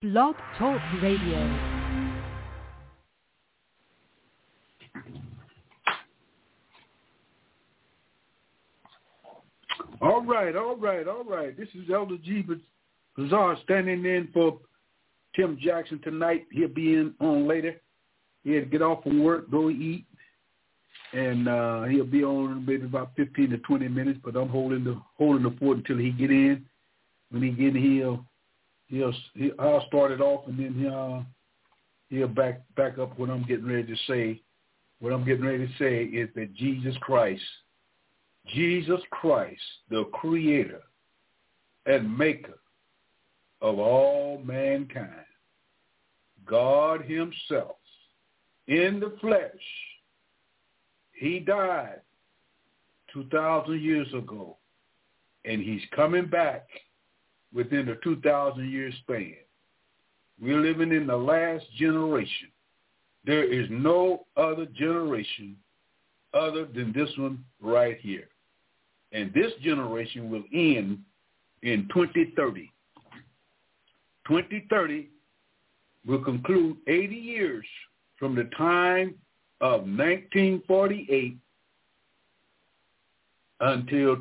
Blog Talk Radio. All right. This is Elder G. Bazaar standing in for Tim Jackson tonight. He'll be in on later. He had to get off from work, go eat, and he'll be on maybe about 15 to 20 minutes. But I'm holding the fort until he get in. When he get in, I'll start it off, and then he'll back up what I'm getting ready to say. What I'm getting ready to say is that Jesus Christ, the creator and maker of all mankind, God himself in the flesh, he died 2,000 years ago, and he's coming back within a 2,000-year span. We're living in the last generation. There is no other generation other than this one right here. And this generation will end in 2030. 2030 will conclude 80 years from the time of 1948 until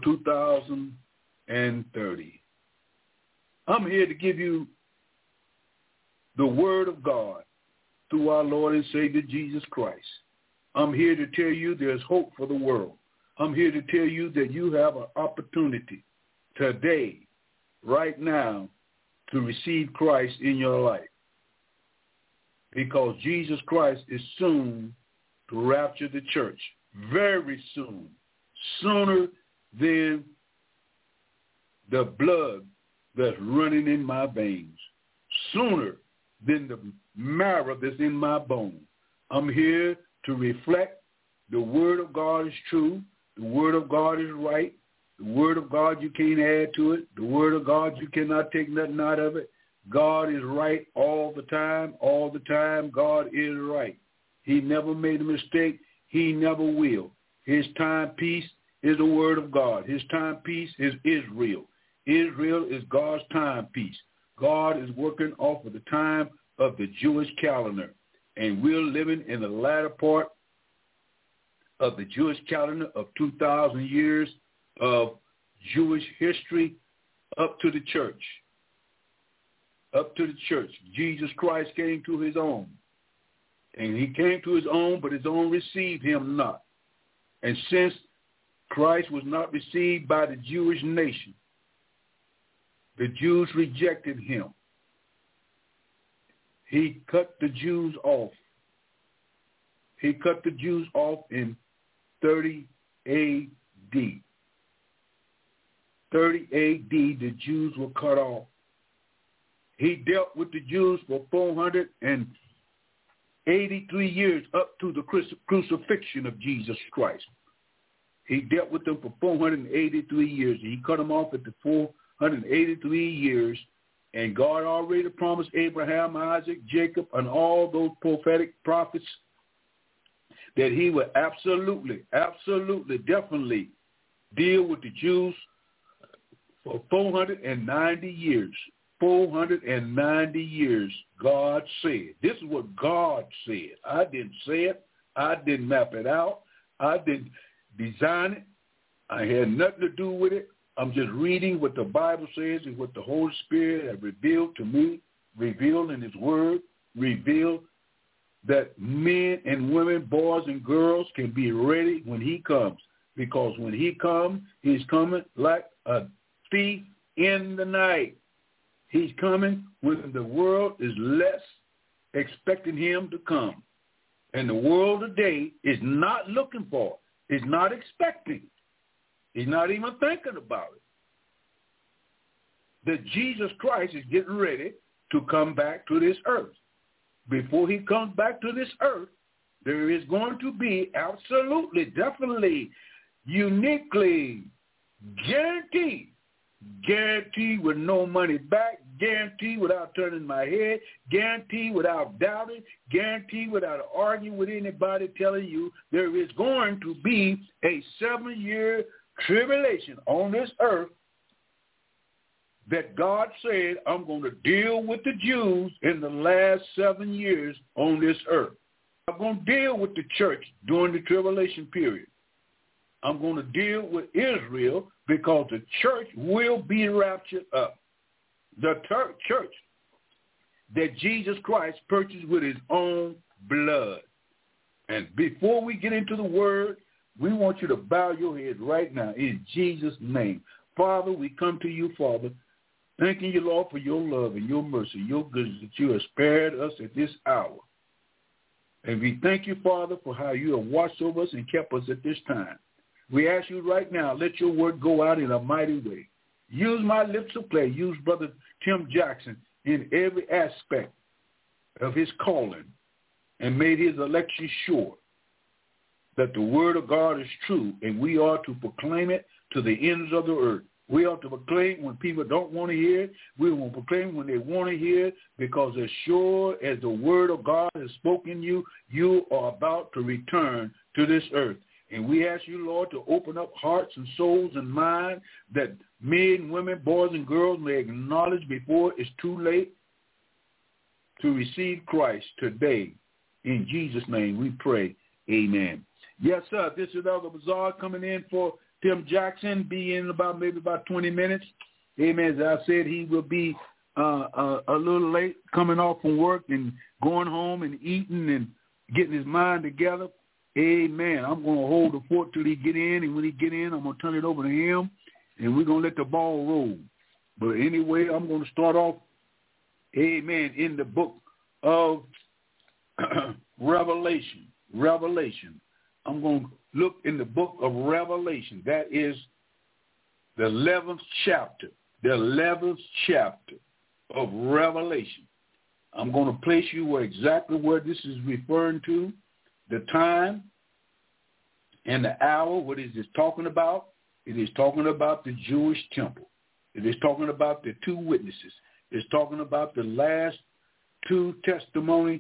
2030. I'm here to give you the word of God through our Lord and Savior Jesus Christ. I'm here to tell you there's hope for the world. I'm here to tell you that you have an opportunity today, right now, to receive Christ in your life. Because Jesus Christ is soon to rapture the church. Very soon. Sooner than the blood that's running in my veins. Sooner than the marrow that's in my bone. I'm here to reflect the word of God is true. The word of God is right. The word of God, you can't add to it. The word of God, you cannot take nothing out of it. God is right all the time. All the time, God is right. He never made a mistake. He never will. His timepiece is the word of God. His timepiece is Israel. Israel is God's timepiece. God is working off of the time of the Jewish calendar. And we're living in the latter part of the Jewish calendar of 2,000 years of Jewish history up to the church. Up to the church. Jesus Christ came to his own. And he came to his own, but his own received him not. And since Christ was not received by the Jewish nation, the Jews rejected him. He cut the Jews off. He cut the Jews off in 30 A.D. 30 A.D., the Jews were cut off. He dealt with the Jews for 483 years up to the crucifixion of Jesus Christ. He dealt with them for 483 years. He cut them off at the 483 years, and God already promised Abraham, Isaac, Jacob, and all those prophetic prophets that he would absolutely, definitely deal with the Jews for 490 years. 490 years, God said. This is what God said. I didn't say it. I didn't map it out. I didn't design it. I had nothing to do with it. I'm just reading what the Bible says and what the Holy Spirit has revealed to me, revealed in his word, revealed that men and women, boys and girls can be ready when he comes. Because when he comes, he's coming like a thief in the night. He's coming when the world is less expecting him to come. And the world today is not looking for it. Is not expecting. He's not even thinking about it. That Jesus Christ is getting ready to come back to this earth. Before he comes back to this earth, there is going to be absolutely, definitely, uniquely, guaranteed with no money back, guaranteed without turning my head, guaranteed without doubting, guaranteed without arguing with anybody, telling you there is going to be a 7-year tribulation on this earth that God said, I'm going to deal with the Jews in the last 7 years on this earth. I'm going to deal with the church during the tribulation period. I'm going to deal with Israel because the church will be raptured up. The church that Jesus Christ purchased with his own blood. And before we get into the word, we want you to bow your head right now in Jesus' name. Father, we come to you, Father, thanking you, Lord, for your love and your mercy, your goodness that you have spared us at this hour. And we thank you, Father, for how you have watched over us and kept us at this time. We ask you right now, let your word go out in a mighty way. Use my lips of clay. Use Brother Tim Jackson in every aspect of his calling and made his election sure that the word of God is true, and we are to proclaim it to the ends of the earth. We ought to proclaim when people don't want to hear it. We will proclaim when they want to hear it, because as sure as the word of God has spoken you, you are about to return to this earth. And we ask you, Lord, to open up hearts and souls and minds that men, women, boys, and girls may acknowledge before it's too late to receive Christ today. In Jesus' name we pray. Amen. Yes, sir. This is Elder Bazaar coming in for Tim Jackson. Be in about 20 minutes. Amen. As I said, he will be a little late coming off from work and going home and eating and getting his mind together. Amen. I'm going to hold the fort till he get in, and when he get in, I'm going to turn it over to him, and we're going to let the ball roll. But anyway, I'm going to start off, amen, in the book of Revelation. I'm going to look in the book of Revelation. That is the 11th chapter. The 11th chapter of Revelation. I'm going to place you exactly where this is referring to, the time and the hour. What is this talking about? It is talking about the Jewish temple. It is talking about the two witnesses. It's talking about the last two testimony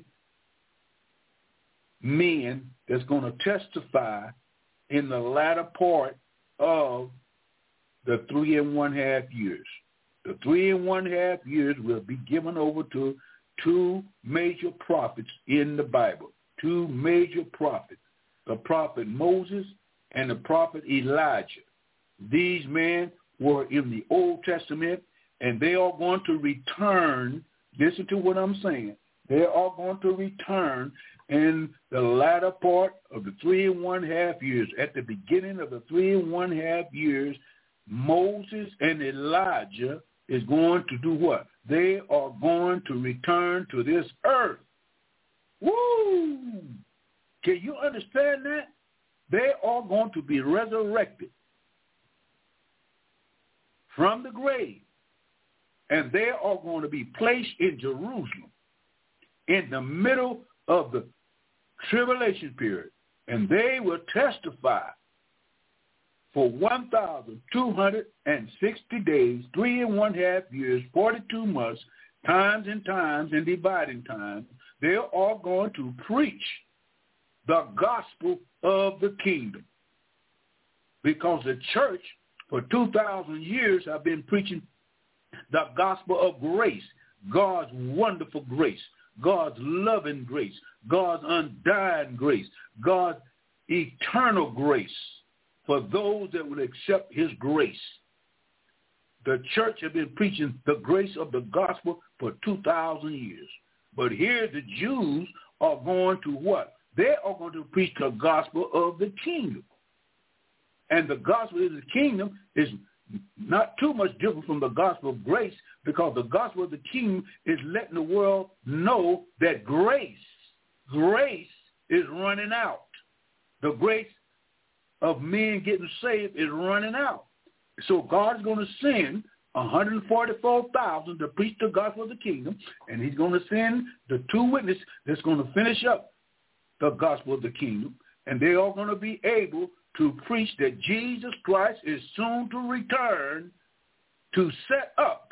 men that's going to testify in the latter part of the 3.5 years. The 3.5 years will be given over to two major prophets in the Bible. Two major prophets, the prophet Moses and the prophet Elijah. These men were in the Old Testament, and they are going to return. Listen to what I'm saying. They are going to return in the latter part of the 3.5 years. At the beginning of the 3.5 years, Moses and Elijah is going to do what? They are going to return to this earth. Woo! Can you understand that? They are going to be resurrected from the grave, and they are going to be placed in Jerusalem in the middle of the tribulation period, and they will testify for 1,260 days, 3.5 years, 42 months, times and times and dividing time. They are going to preach the gospel of the kingdom, because the church for 2,000 years have been preaching the gospel of grace, God's wonderful grace, God's loving grace, God's undying grace, God's eternal grace for those that will accept his grace. The church has been preaching the grace of the gospel for 2,000 years. But here the Jews are going to what? They are going to preach the gospel of the kingdom. And the gospel of the kingdom is not too much different from the gospel of grace, because the gospel of the kingdom is letting the world know that grace is running out. The grace of men getting saved is running out. So God's going to send 144,000 to preach the gospel of the kingdom, and he's going to send the two witnesses that's going to finish up the gospel of the kingdom, and they are going to be able to preach that Jesus Christ is soon to return to set up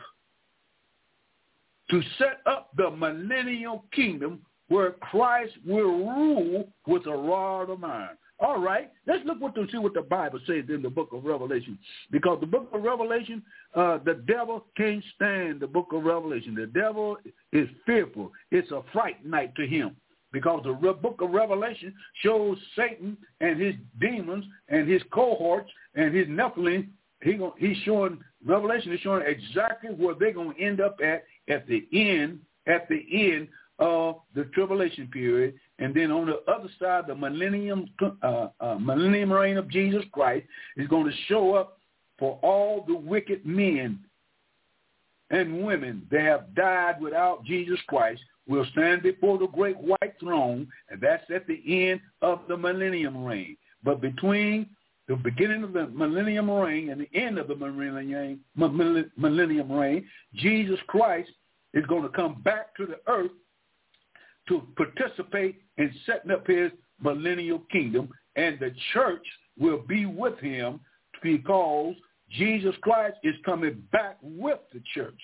the millennial kingdom where Christ will rule with a rod of iron. All right, let's see what the Bible says in the book of Revelation. Because the book of Revelation, the devil can't stand the book of Revelation. The devil is fearful. It's a fright night to him. Because the book of Revelation shows Satan and his demons and his cohorts and his Nephilim. Revelation is showing exactly where they're going to end up at the end of the tribulation period. And then on the other side, the millennium reign of Jesus Christ is going to show up for all the wicked men and women that have died without Jesus Christ. Will stand before the great white throne, and that's at the end of the millennium reign. But between the beginning of the millennium reign and the end of the millennium reign, Jesus Christ is going to come back to the earth to participate in setting up his millennial kingdom, and the church will be with him because Jesus Christ is coming back with the church,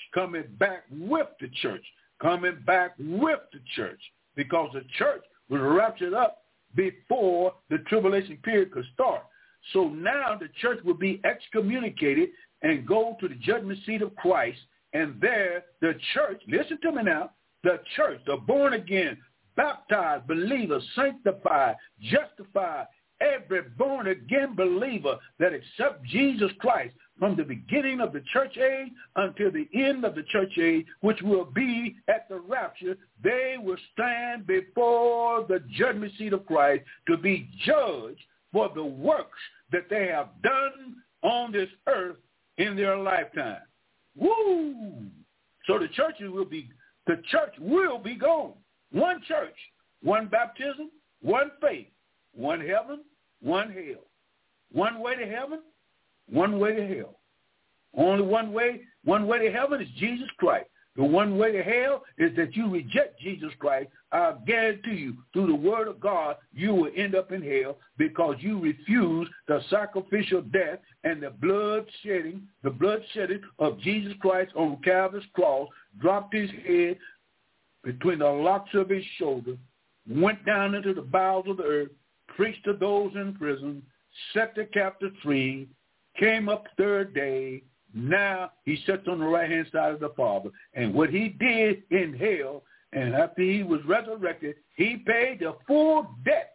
because the church was raptured up before the tribulation period could start. So now the church will be excommunicated and go to the judgment seat of Christ, and there the church, listen to me now, the church, the born again, baptized believer, sanctified, justified, every born again believer that accepts Jesus Christ from the beginning of the church age until the end of the church age, which will be at the rapture, they will stand before the judgment seat of Christ to be judged for the works that they have done on this earth in their lifetime. Woo! So the church will be gone. One church, one baptism, one faith, one heaven, one hell. One way to heaven, one way to hell. Only one way to heaven is Jesus Christ. The one way to hell is that you reject Jesus Christ. I guarantee you, through the word of God, you will end up in hell because you refuse the sacrificial death and the blood shedding of Jesus Christ on Calvary's cross, dropped his head between the locks of his shoulder, went down into the bowels of the earth, preached to those in prison, set the captive free, came up third day. Now he sits on the right-hand side of the Father. And what he did in hell, and after he was resurrected, he paid the full debt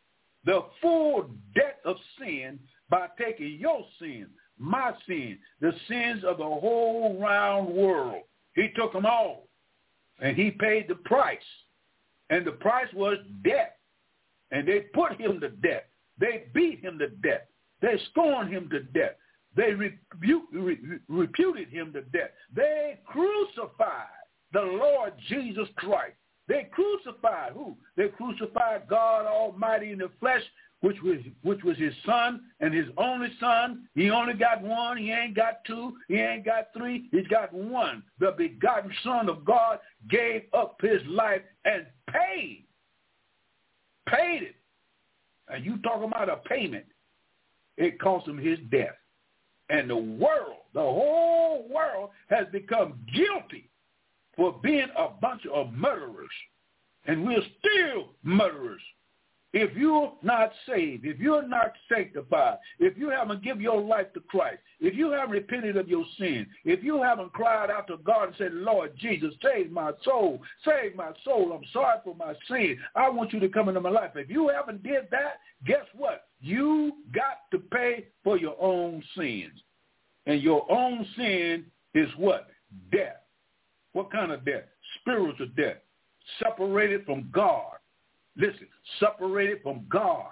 of sin by taking your sin, my sin, the sins of the whole round world. He took them all, and he paid the price. And the price was death. And they put him to death. They beat him to death. They scorned him to death. They reputed him to death. They crucified the Lord Jesus Christ. They crucified who? They crucified God Almighty in the flesh, which was his son and his only son. He only got one. He ain't got two. He ain't got three. He's got one. The begotten Son of God gave up his life and paid it. And you talking about a payment. It cost him his death. And the whole world has become guilty for being a bunch of murderers. And we're still murderers. If you're not saved, if you're not sanctified, if you haven't given your life to Christ, if you haven't repented of your sin, if you haven't cried out to God and said, Lord Jesus, save my soul, I'm sorry for my sin, I want you to come into my life. If you haven't did that, guess what? You got to pay for your own sins. And your own sin is what? Death. What kind of death? Spiritual death. Separated from God. Listen, separated from God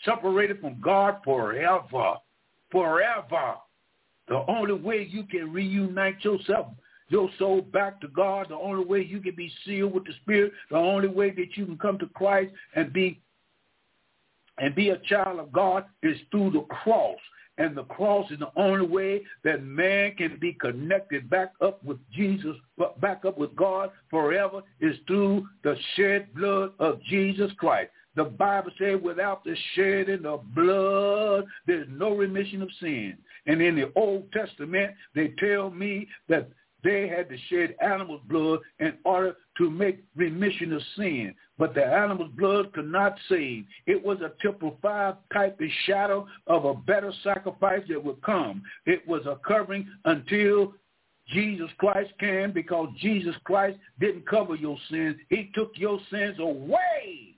forever. Forever. The only way you can reunite your soul back to God, the only way you can be sealed with the Spirit, the only way that you can come to Christ and be a child of God is through the cross. And the cross is the only way that man can be connected back up with Jesus, back up with God forever, is through the shed blood of Jesus Christ. The Bible says without the shedding of blood, there's no remission of sin. And in the Old Testament, they tell me that They had to shed animal's blood in order to make remission of sin. But the animal's blood could not save. It was a typified type and shadow of a better sacrifice that would come. It was a covering until Jesus Christ came, because Jesus Christ didn't cover your sins. He took your sins away,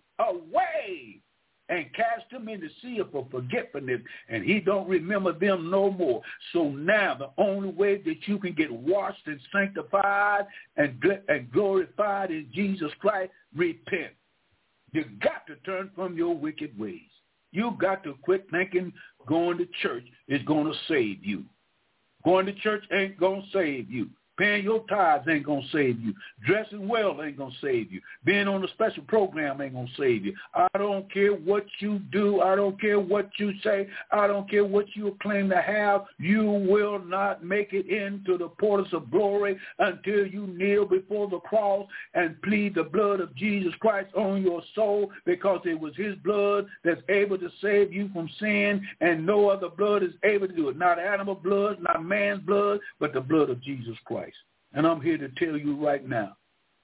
and cast them in the sea of forgetfulness, and he don't remember them no more. So now the only way that you can get washed and sanctified and glorified in Jesus Christ, repent. You got to turn from your wicked ways. You got to quit thinking going to church is going to save you. Going to church ain't going to save you. Paying your tithes ain't going to save you. Dressing well ain't going to save you. Being on a special program ain't going to save you. I don't care what you do. I don't care what you say. I don't care what you claim to have. You will not make it into the portals of glory until you kneel before the cross and plead the blood of Jesus Christ on your soul, because it was his blood that's able to save you from sin, and no other blood is able to do it. Not animal blood, not man's blood, but the blood of Jesus Christ. And I'm here to tell you right now,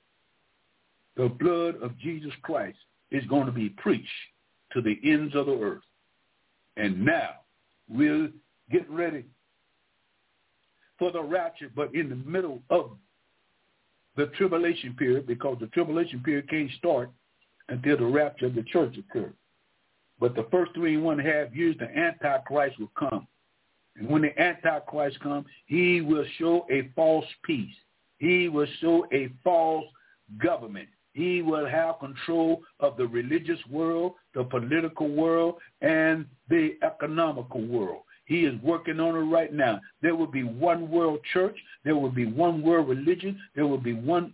the blood of Jesus Christ is going to be preached to the ends of the earth. And now we're getting ready for the rapture, but in the middle of the tribulation period, because the tribulation period can't start until the rapture of the church occurs. But the first 3.5 years, the Antichrist will come. And when the Antichrist comes, he will show a false peace. He will show a false government. He will have control of the religious world, the political world, and the economical world. He is working on it right now. There will be one world church. There will be one world religion. There will be one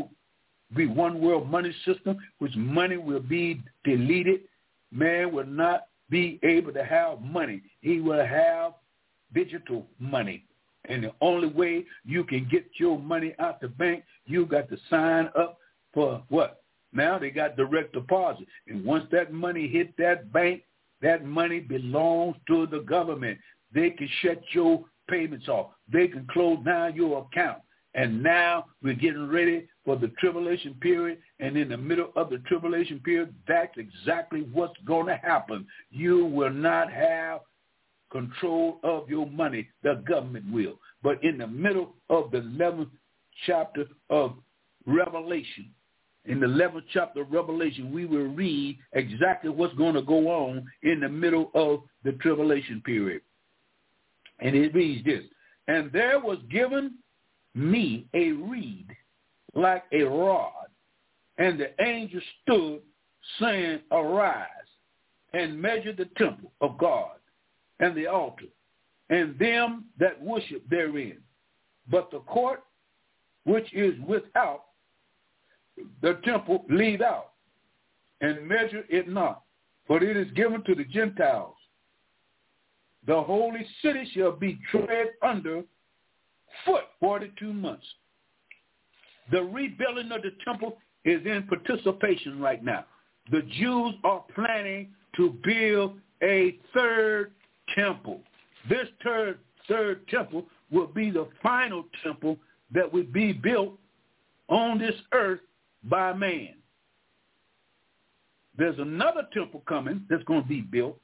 world money system, which money will be deleted. Man will not be able to have money. He will have digital money. And the only way you can get your money out the bank, you got to sign up for what? Now they got direct deposit. And once that money hit that bank, that money belongs to the government. They can shut your payments off. They can close down your account. And now we're getting ready for the tribulation period. And in the middle of the tribulation period, that's exactly what's going to happen. You will not have control of your money. The government will. But in the middle of the 11th chapter of Revelation, we will read exactly what's going to go on in the middle of the tribulation period. And it reads this: and there was given me a reed like a rod, and the angel stood, saying, arise, and measure the temple of God, and the altar, and them that worship therein. But the court which is without the temple leave out, and measure it not, for it is given to the Gentiles. The holy city shall be tread under foot 42 months. The rebuilding of the temple is in participation right now. The Jews are planning to build a third temple. This third temple will be the final temple that will be built on this earth by man. There's another temple coming that's going to be built,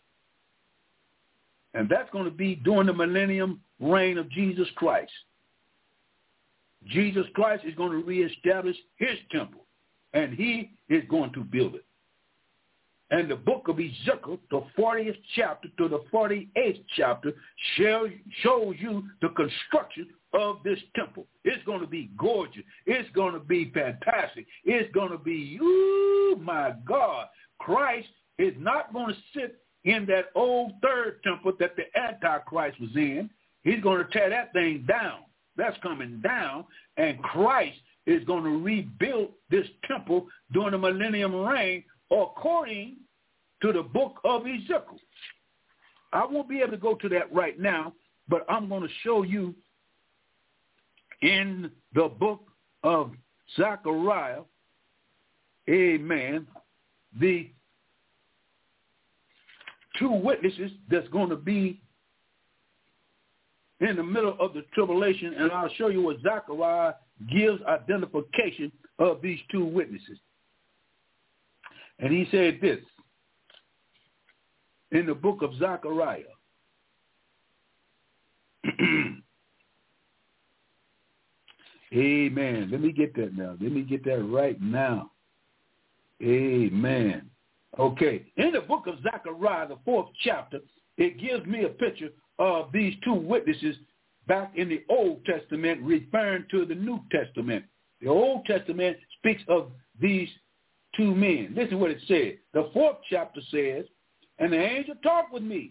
and that's going to be during the millennium reign of Jesus Christ. Jesus Christ is going to reestablish his temple, and he is going to build it. And the book of Ezekiel, the 40th chapter to the 48th chapter, shows you the construction of this temple. It's going to be gorgeous. It's going to be fantastic. It's going to be, oh my God, Christ is not going to sit in that old third temple that the Antichrist was in. He's going to tear that thing down. That's coming down, and Christ is going to rebuild this temple during the millennium reign, according to the book of Ezekiel. I won't be able to go to that right now, but I'm going to show you in the book of Zechariah, amen, the two witnesses that's going to be in the middle of the tribulation, and I'll show you what Zechariah gives identification of these two witnesses. And he said this in the book of Zechariah. Amen. Let me get that now. Let me get that right now. Amen. Okay. In the book of Zechariah, the 4th chapter, it gives me a picture of these two witnesses back in the Old Testament referring to the New Testament. The Old Testament speaks of these two men. Listen what it says. The 4th chapter says, and the angel talked with me,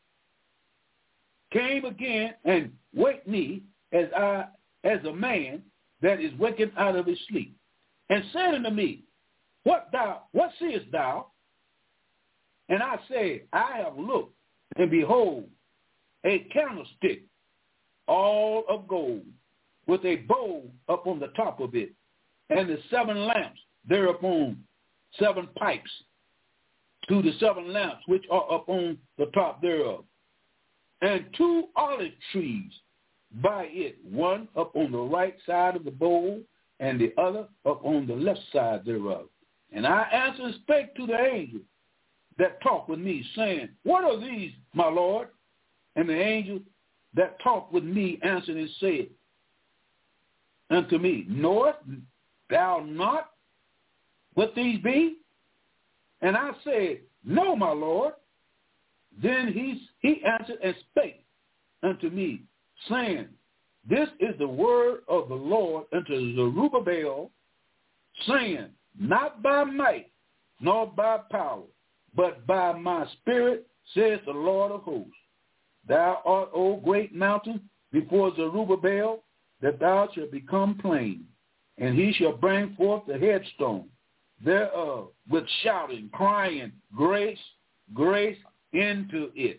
came again and waked me as a man that is wakened out of his sleep, and said unto me, what seest thou? And I said, I have looked, and behold, a candlestick, all of gold, with a bowl upon the top of it, and the 7 lamps thereupon, 7 pipes to the 7 lamps which are upon the top thereof, and 2 olive trees by it, one upon the right side of the bowl, and the other upon the left side thereof. And I answered and spake to the angel that talked with me, saying, what are these, my Lord? And the angel that talked with me answered and said unto me, knowest thou not what these be? And I said, no, my Lord. Then he answered and spake unto me, saying, this is the word of the Lord unto Zerubbabel, saying, not by might, nor by power, but by my spirit, says the Lord of hosts. Thou art, O great mountain, before Zerubbabel, that thou shalt become plain, and he shall bring forth the headstone thereof with shouting, crying, grace, grace into it.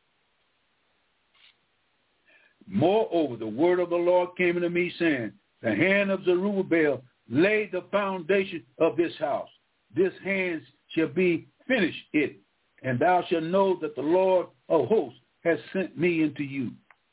Moreover, the word of the Lord came unto me, saying, the hand of Zerubbabel laid the foundation of this house. This hand shall be finished it, and thou shalt know that the Lord of hosts has sent me unto you.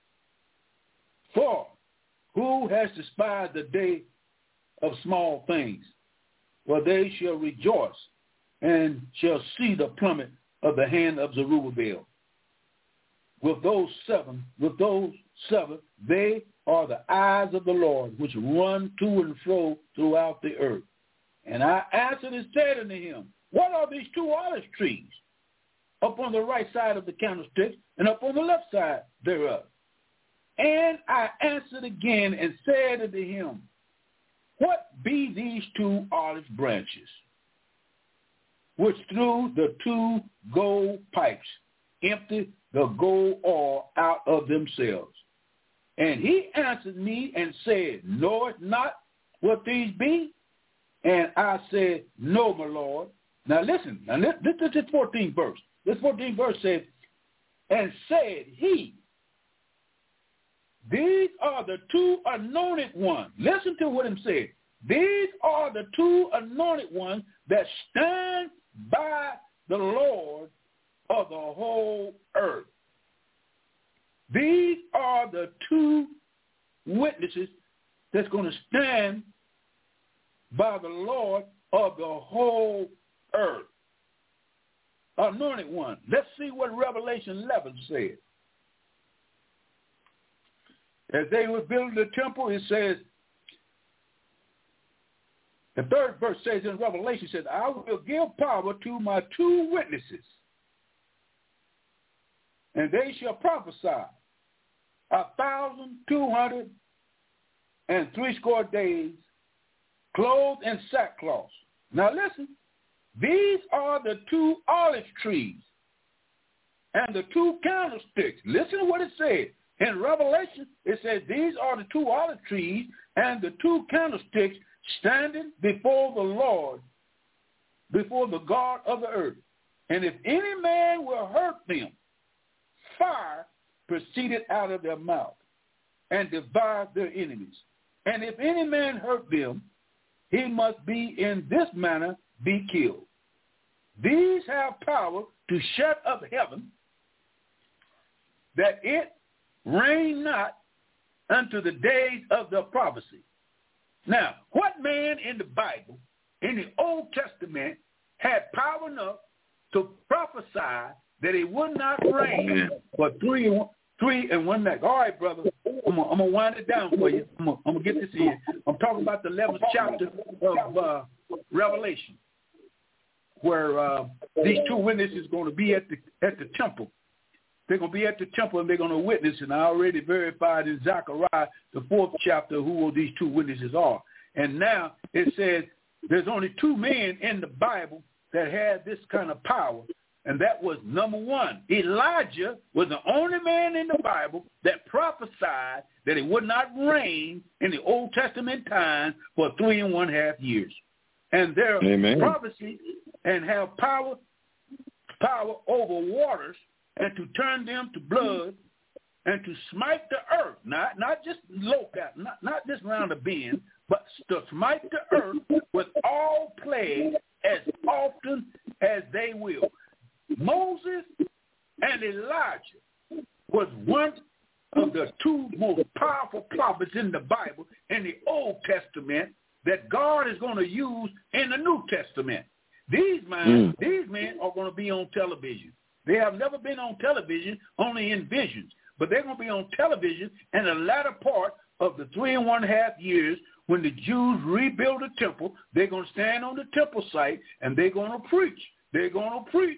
For who has despised the day of small things? For they shall rejoice and shall see the plummet of the hand of Zerubbabel. With those seven, they are the eyes of the Lord, which run to and fro throughout the earth. And I answered and said unto him, what are these 2 olive trees upon the right side of the candlestick and upon the left side thereof? And I answered again and said unto him, what be these 2 olive branches, which through the 2 gold pipes empty the gold oil out of themselves? And he answered me and said, knowest not what these be? And I said, no, my Lord. Now listen, this is the 14th verse. This 14th verse says, and said he, these are the 2 anointed ones. Listen to what him said. These are the 2 anointed ones that stand by the Lord of the whole earth. These are the 2 witnesses that's going to stand by the Lord of the whole earth. Anointed one. Let's see what Revelation 11 says. As they were building the temple, it says, the 3rd verse says in Revelation, says, I will give power to my 2 witnesses, and they shall prophesy 1,260 days, clothed in sackcloth. Now listen, these are the 2 olive trees and the 2 candlesticks. Listen to what it says. In Revelation, it says these are the 2 olive trees and the 2 candlesticks standing before the Lord, before the God of the earth. And if any man will hurt them, fire proceeded out of their mouth and devoured their enemies. And if any man hurt them, he must be in this manner be killed. These have power to shut up heaven, that it reign not unto the days of the prophecy. Now, what man in the Bible, in the Old Testament, had power enough to prophesy that he would not reign for three and one night? All right, brother, I'm going to wind it down for you. I'm going to get this in. I'm talking about the 11th chapter of Revelation, where these two witnesses are going to be at the temple. They're going to be at the temple and they're going to witness. And I already verified in Zechariah, the 4th chapter, who these two witnesses are. And now it says there's only two men in the Bible that had this kind of power. And that was number one. Elijah was the only man in the Bible that prophesied that he would not reign in the Old Testament time for 3.5 years. And their prophecy and have power over waters, and to turn them to blood, and to smite the earth, not just locate, not just round the bend, but to smite the earth with all plagues as often as they will. Moses and Elijah was one of the two most powerful prophets in the Bible in the Old Testament that God is going to use in the New Testament. These men are going to be on television. They have never been on television, only in visions. But they're going to be on television in the latter part of the 3.5 years when the Jews rebuild the temple. They're going to stand on the temple site and they're going to preach. They're going to preach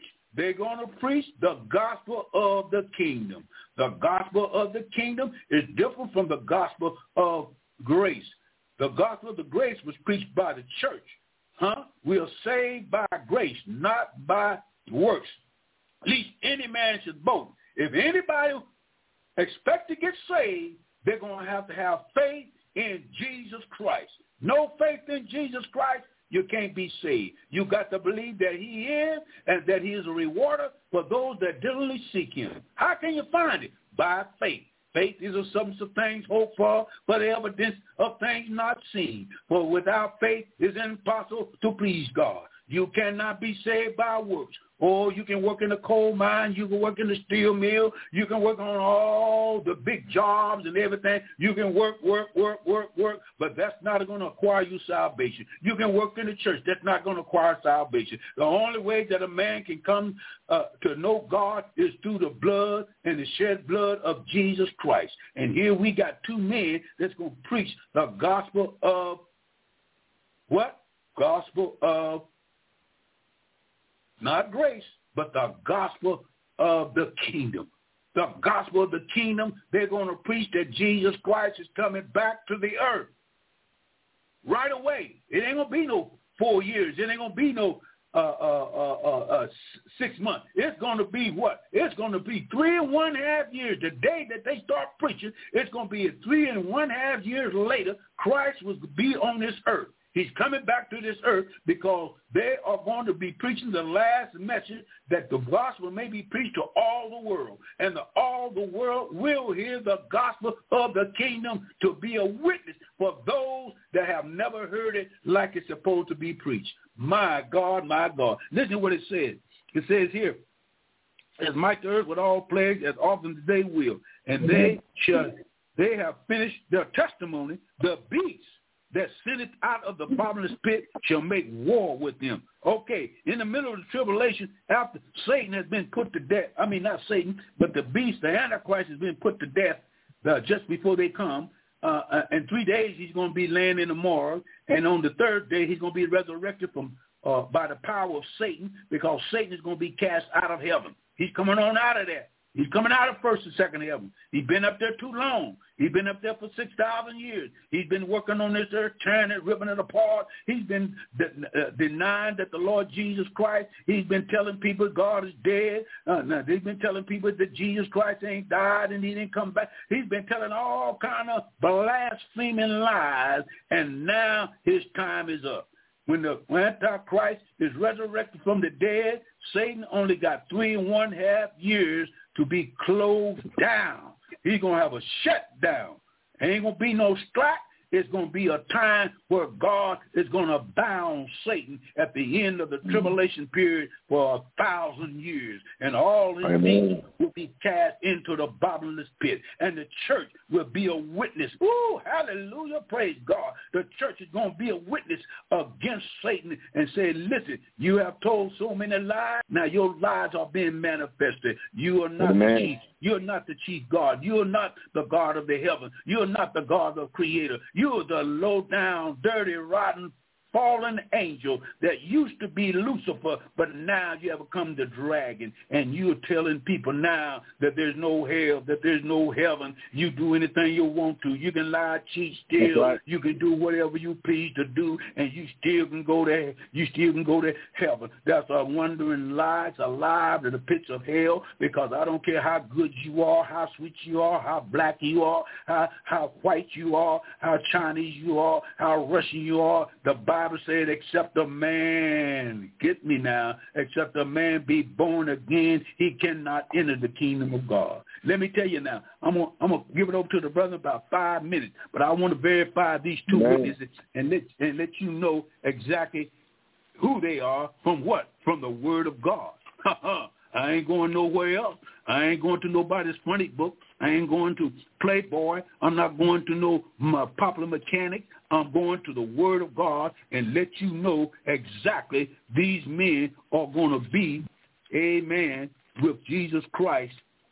the gospel of the kingdom. The gospel of the kingdom is different from the gospel of grace. The gospel of the grace was preached by the church. We are saved by grace, not by works. Least any man should boast. If anybody expect to get saved, they're going to have faith in Jesus Christ. No faith in Jesus Christ, you can't be saved. You got to believe that he is and that he is a rewarder for those that diligently seek him. How can you find it? By faith. Faith is the substance of things hoped for, but the evidence of things not seen. For without faith, it's impossible to please God. You cannot be saved by works. Or you can work in the coal mine, you can work in the steel mill, you can work on all the big jobs and everything. You can work, but that's not going to acquire you salvation. You can work in the church, that's not going to acquire salvation. The only way that a man can come to know God is through the blood and the shed blood of Jesus Christ. And here we got two men that's going to preach the gospel of what? Gospel of not grace, but the gospel of the kingdom. The gospel of the kingdom, they're going to preach that Jesus Christ is coming back to the earth right away. It ain't going to be no 4 years. It ain't going to be no 6 months. It's going to be what? It's going to be 3.5 years. The day that they start preaching, it's going to be 3.5 years later, Christ will be on this earth. He's coming back to this earth because they are going to be preaching the last message that the gospel may be preached to all the world. And all the world will hear the gospel of the kingdom to be a witness for those that have never heard it like it's supposed to be preached. My God, my God. Listen to what it says. It says here, as might the earth with all plagues as often as they will. And they have finished their testimony. The beast that sitteth out of the bottomless pit shall make war with them. Okay, in the middle of the tribulation, after Satan has been put to death, I mean not Satan, but the beast, the Antichrist, has been put to death just before they come. In 3 days, he's going to be laying in the morgue, and on the third day, he's going to be resurrected from by the power of Satan, because Satan is going to be cast out of heaven. He's coming on out of there. He's coming out of first and second heaven. He's been up there too long. He's been up there for 6,000 years. He's been working on this earth, tearing it, ripping it apart. He's been denying that the Lord Jesus Christ, he's been telling people God is dead. They've been telling people that Jesus Christ ain't died and he didn't come back. He's been telling all kind of blaspheming lies, and now his time is up. When the Antichrist is resurrected from the dead, Satan only got 3.5 years to be closed down. He's going to have a shutdown. Ain't going to be no strike. it's going to be a time where God is going to bound Satan at the end of the tribulation period for 1,000 years. And all his demons will be cast into the bottomless pit. And the church will be a witness. Ooh, hallelujah, praise God. The church is going to be a witness against Satan and say, listen, you have told so many lies. Now your lies are being manifested. You are not the chief. You're not the chief God. You're not the God of the heaven. You're not the God of creator. You're the low-down, dirty, rotten, fallen angel that used to be Lucifer, but now you have become the dragon, and you're telling people now that there's no hell, that there's no heaven. You do anything you want to. You can lie, cheat, steal. Right. You can do whatever you please to do, and you still can go there. You still can go to heaven. That's a wandering lie. It's a lie to the pits of hell, because I don't care how good you are, how sweet you are, how black you are, how white you are, how Chinese you are, how Russian you are. The Bible said, except a man, get me now, except a man be born again, he cannot enter the kingdom of God. Let me tell you now, I'm gonna give it over to the brother about 5 minutes, but I want to verify these two witnesses and let you know exactly who they are from what? From the word of God. I ain't going nowhere else. I ain't going to nobody's funny book. I ain't going to Playboy. I'm not going to no Popular Mechanic. I'm going to the Word of God and let you know exactly these men are going to be, amen, with Jesus Christ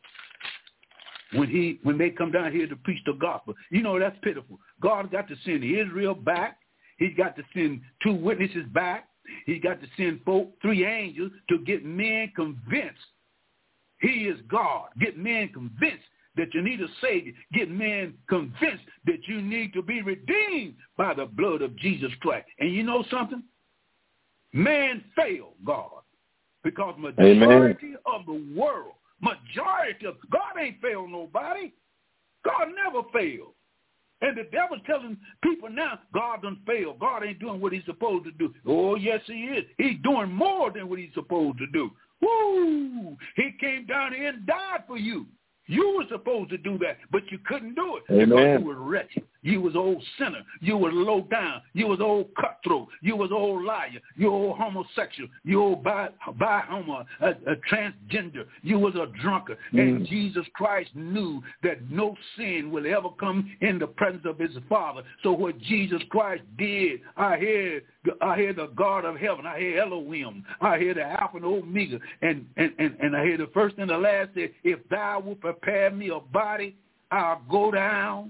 when they come down here to preach the gospel. You know, that's pitiful. God got to send Israel back. He's got to send 2 witnesses back. He's got to send 3 angels to get men convinced he is God. Get men convinced that you need a Savior. Get men convinced that you need to be redeemed by the blood of Jesus Christ. And you know something? Man failed God, because majority of the world, God ain't failed nobody. God never failed. And the devil's telling people now, God done failed. God ain't doing what he's supposed to do. Oh, yes, he is. He's doing more than what he's supposed to do. Woo! He came down here and died for you. You were supposed to do that, but you couldn't do it because you were wretched. You was old sinner. You was low down. You was old cutthroat. You was old liar. You old homosexual. You old bi-homo, a transgender. You was a drunkard. And Jesus Christ knew that no sin will ever come in the presence of his Father. So what Jesus Christ did, I hear the God of heaven. I hear Elohim. I hear the Alpha and Omega. And I hear the first and the last say, if thou wilt prepare me a body, I'll go down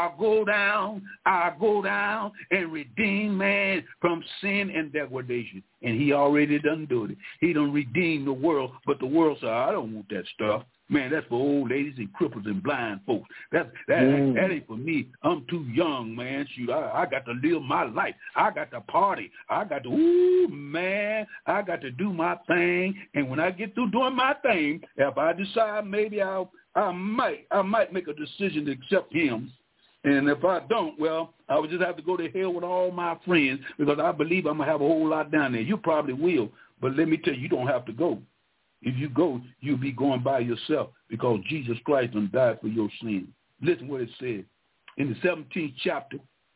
and redeem man from sin and degradation. And he already done did it. He done redeemed the world, but the world said, I don't want that stuff. Man, that's for old ladies and cripples and blind folks. That ain't for me. I'm too young, man. Shoot, I got to live my life. I got to party. I got to, I got to do my thing. And when I get through doing my thing, if I decide maybe I might make a decision to accept him. And if I don't, well, I would just have to go to hell with all my friends, because I believe I'm going to have a whole lot down there. You probably will, but let me tell you, you don't have to go. If you go, you'll be going by yourself, because Jesus Christ done died for your sins. Listen what it says in the 17th chapter.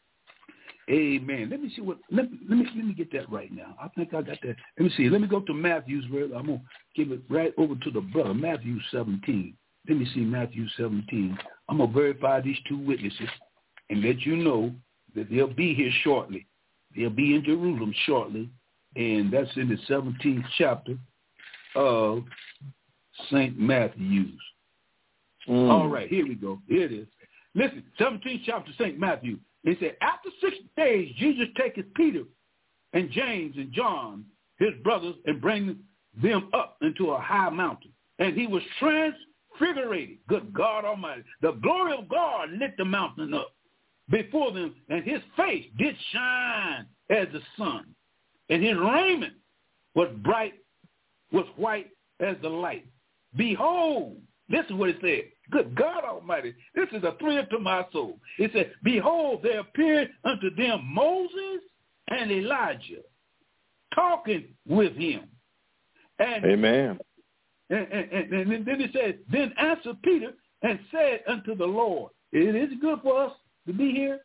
Amen. Let me see what. Let me get that right now. I think I got that. Let me see. Let me go to Matthew's verse. I'm gonna give it right over to the brother. Matthew 17. Let me see Matthew 17. I'm going to verify these 2 witnesses and let you know that they'll be here shortly. They'll be in Jerusalem shortly, and that's in the 17th chapter of St. Matthew's. All right, here we go. Here it is. Listen, 17th chapter of St. Matthew. It said, after 6 days, Jesus taketh Peter and James and John, his brothers, and bring them up into a high mountain. And he was transfigurated. Good God Almighty. The glory of God lit the mountain up before them, and his face did shine as the sun, and his raiment was white as the light. Behold, this is what it said. Good God Almighty, this is a thrill to my soul. It said, behold, there appeared unto them Moses and Elijah talking with him. And amen. And then it says, then answered Peter and said unto the Lord, it is good for us to be here.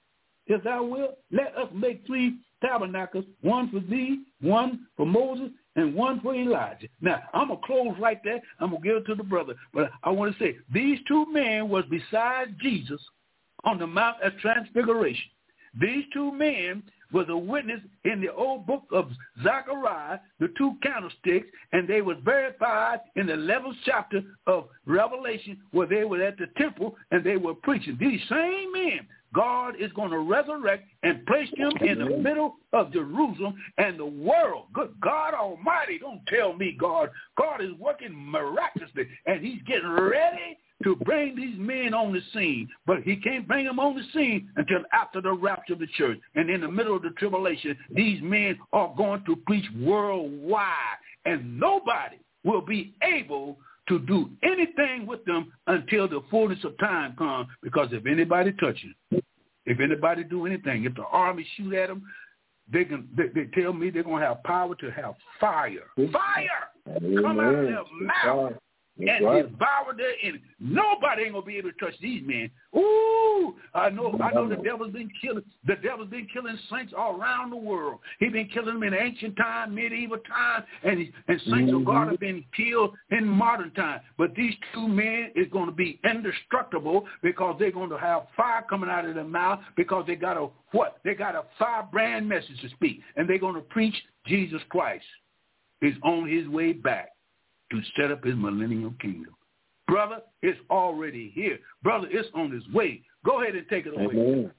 if thou wilt, let us make 3 tabernacles, one for thee, one for Moses, and one for Elijah. Now, I'm going to close right there. I'm going to give it to the brother. But I want to say, these 2 men was beside Jesus on the Mount of Transfiguration. These 2 men was a witness in the old book of Zechariah, the 2 candlesticks, and they was verified in the 11th chapter of Revelation where they were at the temple and they were preaching. These same men, God is going to resurrect and place them in the middle of Jerusalem and the world. Good God Almighty, don't tell me God is working miraculously and he's getting ready to bring these men on the scene. But he can't bring them on the scene until after the rapture of the church. And in the middle of the tribulation, these men are going to preach worldwide. And nobody will be able to do anything with them until the fullness of time comes. Because if anybody touch it, if anybody do anything, if the army shoot at them, they tell me they're going to have power to have fire. Fire! Come out of their mouth. And devour their enemy. Nobody ain't gonna be able to touch these men. Ooh, I know the devil's been killing. The devil's been killing saints all around the world. He's been killing them in ancient time, medieval time, and saints of God have been killed in modern time. But these 2 men is going to be indestructible because they're going to have fire coming out of their mouth because they got a firebrand message to speak, and they're going to preach Jesus Christ is on his way back to set up his millennial kingdom. Brother, it's already here. Brother, it's on his way. Go ahead and take it away. Amen.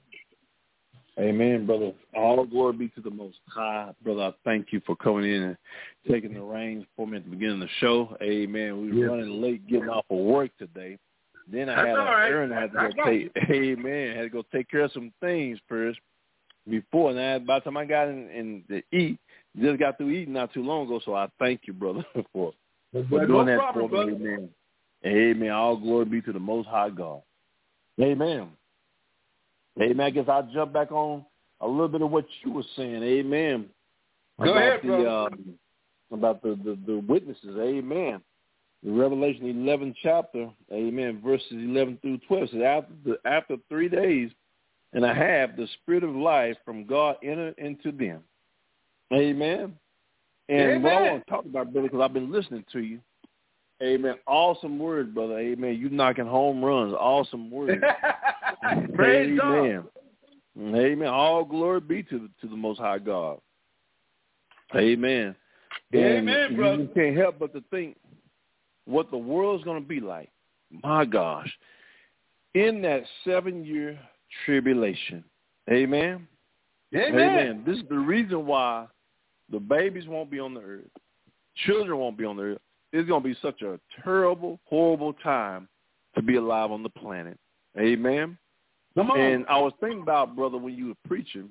Amen, brother. All glory be to the Most High. Brother, I thank you for coming in and taking the reins for me at the beginning of the show. Amen. We were running late getting off of work today. Then I had an errand I had to go take. Amen. I had to go take care of some things first before. And by the time I got in to eat, just got through eating not too long ago, so I thank you, brother, for doing that for me. Amen. Amen. All glory be to the Most High God. Amen. Amen. I guess I'll jump back on a little bit of what you were saying. Amen. Go ahead, brother. About the witnesses. Amen. The Revelation 11th chapter. Amen. Verses 11 through 12 says, after 3 days and a half, the Spirit of life from God entered into them. Amen. And what I want to talk about, brother, because I've been listening to you. Amen. Awesome word, brother. Amen. You knocking home runs. Awesome word. Praise Amen. God. Amen. All glory be to the Most High God. Amen. Amen, brother. You can't help but to think what the world's going to be like. My gosh. In that 7-year tribulation. Amen. Amen. Amen. This is the reason why the babies won't be on the earth. Children won't be on the earth. It's going to be such a terrible, horrible time to be alive on the planet. Amen. Come on. And I was thinking about, brother, when you were preaching,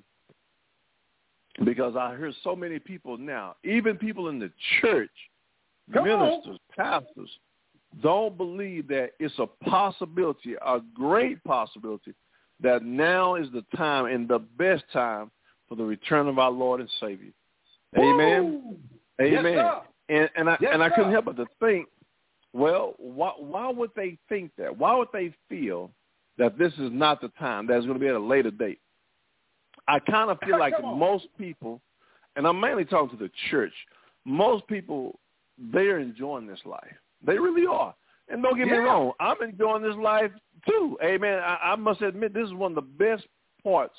because I hear so many people now, even people in the church, ministers, pastors, don't believe that it's a possibility, a great possibility, that now is the time and the best time for the return of our Lord and Savior. Amen. Woo! Amen. Yes, I couldn't help but to think, well, why would they think that? Why would they feel that this is not the time, that it's going to be at a later date? I kind of feel like most people, and I'm mainly talking to the church, most people, they're enjoying this life. They really are. And don't get me wrong, I'm enjoying this life too. Amen. I must admit, this is one of the best parts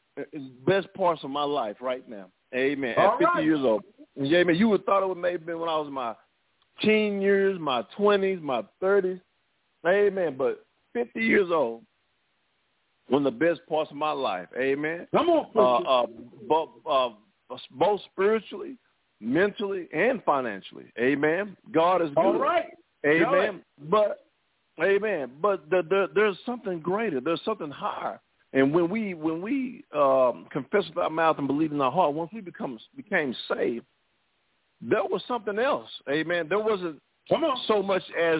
of my life right now. Amen. At 50 years old. Amen. You would have thought it would maybe been when I was in my teen years, my 20s, my 30s. Amen. But 50 years old, one of the best parts of my life. Amen. Come on, both spiritually, mentally, and financially. Amen. God is good. All right. Amen. But there's something greater. There's something higher. And when we confess with our mouth and believe in our heart, once we became saved, there was something else. Amen. There wasn't so much as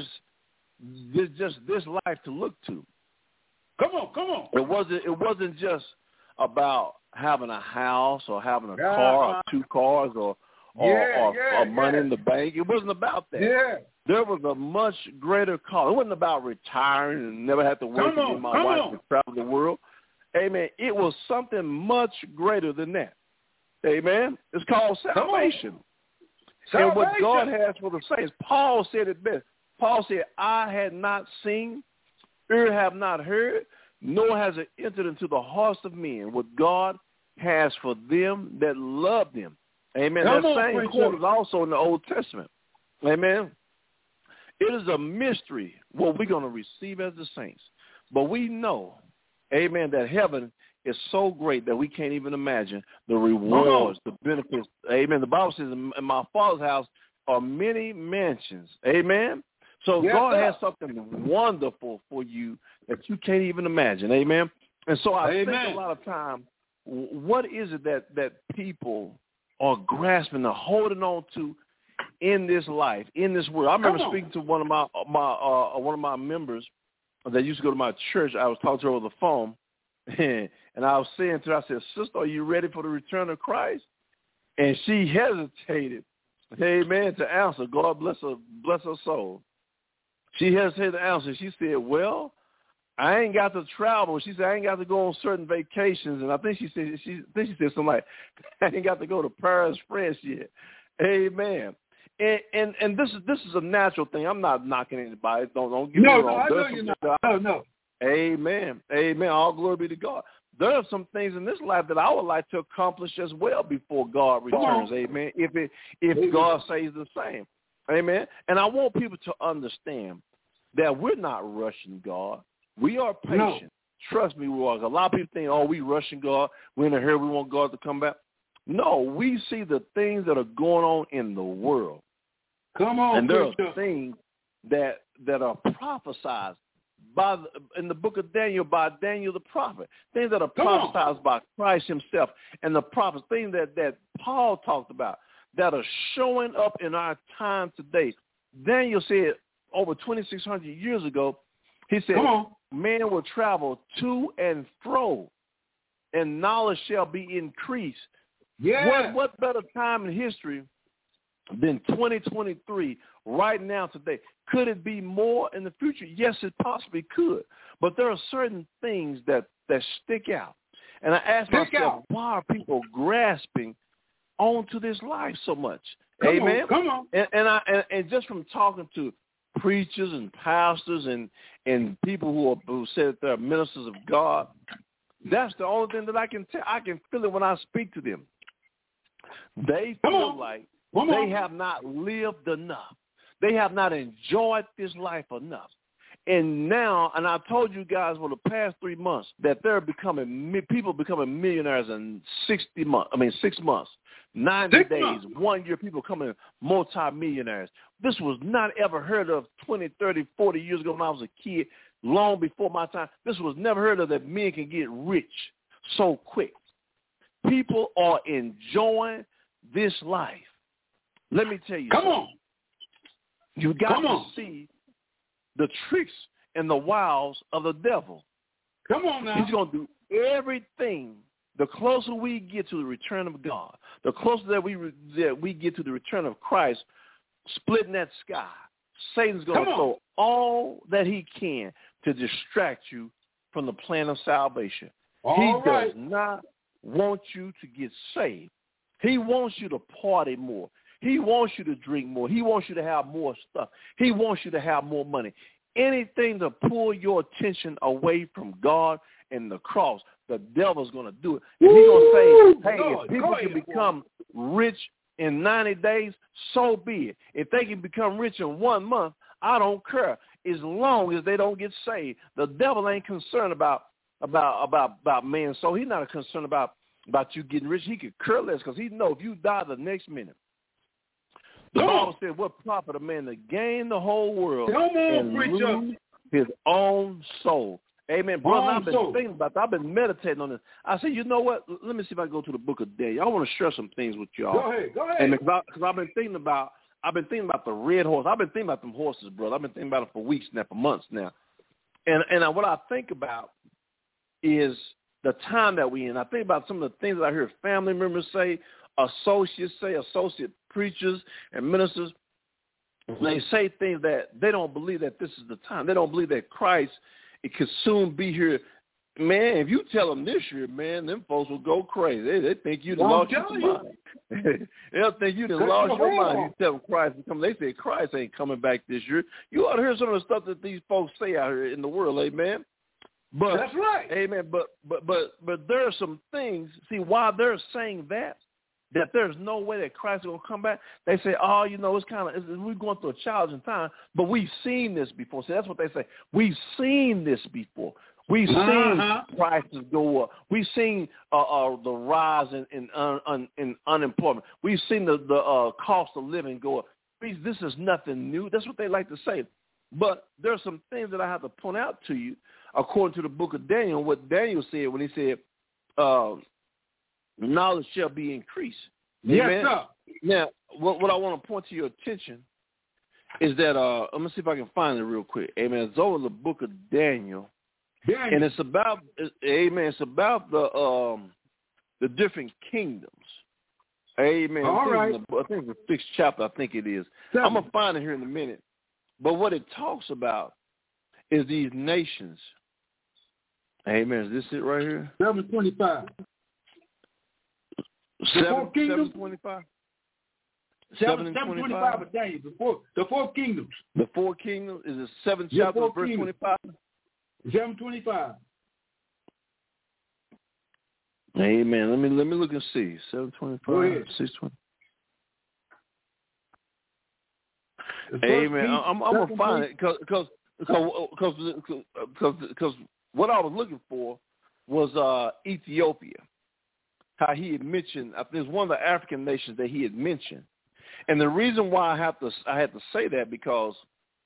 this life to look to. Come on. It wasn't just about having a house or having a car or 2 cars or money in the bank. It wasn't about that. Yeah. There was a much greater call. It wasn't about retiring and never have to work with my wife to travel the world. Amen. It was something much greater than that. Amen. It's called salvation. And what God has for the saints. Paul said it best. Paul said, I had not seen, ear have not heard, nor has it entered into the hearts of men what God has for them that love them. Amen. That same quote is also in the Old Testament. Amen. It is a mystery what we're going to receive as the saints. But we know, amen, that heaven is so great that we can't even imagine the rewards, the benefits. Amen. The Bible says, in my Father's house are many mansions. Amen. So God has something wonderful for you that you can't even imagine. Amen. And so I think a lot of time, what is it that people are grasping or holding on to in this life, in this world? I remember speaking to one of my members that used to go to my church. I was talking to her over the phone, and I was saying to her, I said, "Sister, are you ready for the return of Christ?" And she hesitated, amen, to answer. God bless her soul. She hesitated to answer. She said, "Well, I ain't got to travel." She said, "I ain't got to go on certain vacations." And I think she said something like, "I ain't got to go to Paris, France yet." Amen. And this is a natural thing. I'm not knocking anybody. Don't get me wrong. No, I know you're not. No. Amen. Amen. All glory be to God. There are some things in this life that I would like to accomplish as well before God returns. Amen. If God says the same. Amen. And I want people to understand that we're not rushing God. We are patient. No. Trust me, we are. A lot of people think, we rushing God. We're in a hurry. We want God to come back. No, we see the things that are going on in the world. Come on, and there are things that are prophesied in the book of Daniel by Daniel the prophet. Things that are prophesied by Christ himself and the prophets. Things that Paul talked about that are showing up in our time today. Daniel said over 2,600 years ago, he said, man will travel to and fro, and knowledge shall be increased. Yeah. What better time in history than 2023 right now today? Could it be more in the future? Yes, it possibly could. But there are certain things that stick out. And I ask myself, why are people grasping onto this life so much? Amen. Come on. And just from talking to preachers and pastors and people who say that they're ministers of God, that's the only thing that I can tell. I can feel it when I speak to them. They feel like they have not lived enough. They have not enjoyed this life enough. And now, and I told you guys for the past 3 months that people becoming millionaires in 6 months, 90 days, 1 year, people becoming multi-millionaires. This was not ever heard of 20, 30, 40 years ago when I was a kid, long before my time. This was never heard of, that men can get rich so quick. People are enjoying this life. Let me tell you something. You got to see the tricks and the wiles of the devil. Come on now. He's going to do everything. The closer we get to the return of God, the closer that we get to the return of Christ, splitting that sky, Satan's going to throw all that he can to distract you from the plan of salvation. He does not want you to get saved. He wants you to party more. He wants you to drink more. He wants you to have more stuff. He wants you to have more money. Anything to pull your attention away from God and the cross, the devil's going to do it. And he's going to say, hey, if people can become rich in 90 days, so be it. If they can become rich in 1 month, I don't care, as long as they don't get saved. The devil ain't concerned about man. So he's not concerned about you getting rich. He could care less, because he knows if you die the next minute. The Bible said, what profit a man to gain the whole world and lose his own soul? Amen. Brother, I've been thinking about that. I've been meditating on this. I said, you know what? Let me see if I can go to the book of Daniel. I want to share some things with y'all. Go ahead. And because I've been thinking about the red horse. I've been thinking about them horses, brother. I've been thinking about it for weeks now, for months now. And what I think about is the time that we're in. I think about some of the things that I hear family members say, associate preachers and ministers. They say things that they don't believe that this is the time. They don't believe that Christ, it could soon be here man, if you tell them this year, man, them folks will go crazy. They think you done lost your mind. They'll think you done lost your mind. You tell them Christ is coming. They say Christ ain't coming back this year. You ought to hear some of the stuff that these folks say out here in the world, amen. But that's right, amen. But there are some things. See, while they're saying that there's no way that Christ is going to come back, they say, oh, you know, we're going through a challenging time, but we've seen this before. So that's what they say. We've seen this before. We've seen prices go up. We've seen the rise in unemployment. We've seen the cost of living go up. This is nothing new. That's what they like to say. But there are some things that I have to point out to you according to the book of Daniel, what Daniel said when he said, knowledge shall be increased. Yes, Amen? sir. Now, what I want to point to your attention is that, I'm going to see if I can find it real quick. Amen. It's over the book of Daniel. And it's about, amen, it's about the different kingdoms. Amen. All right. I think it's the 6th chapter, I think it is. 7. I'm going to find it here in a minute. But what it talks about is these nations. Amen. Is this it right here? 725. 725? 725 of Daniel, the four kingdoms. The 4 kingdoms is the 7th chapter, verse 25? 725. Amen. Let me look and see. 725, 620. Amen. I'm gonna find it because what I was looking for was Ethiopia. How he had mentioned, there's one of the African nations that he had mentioned, and the reason why I had to say that because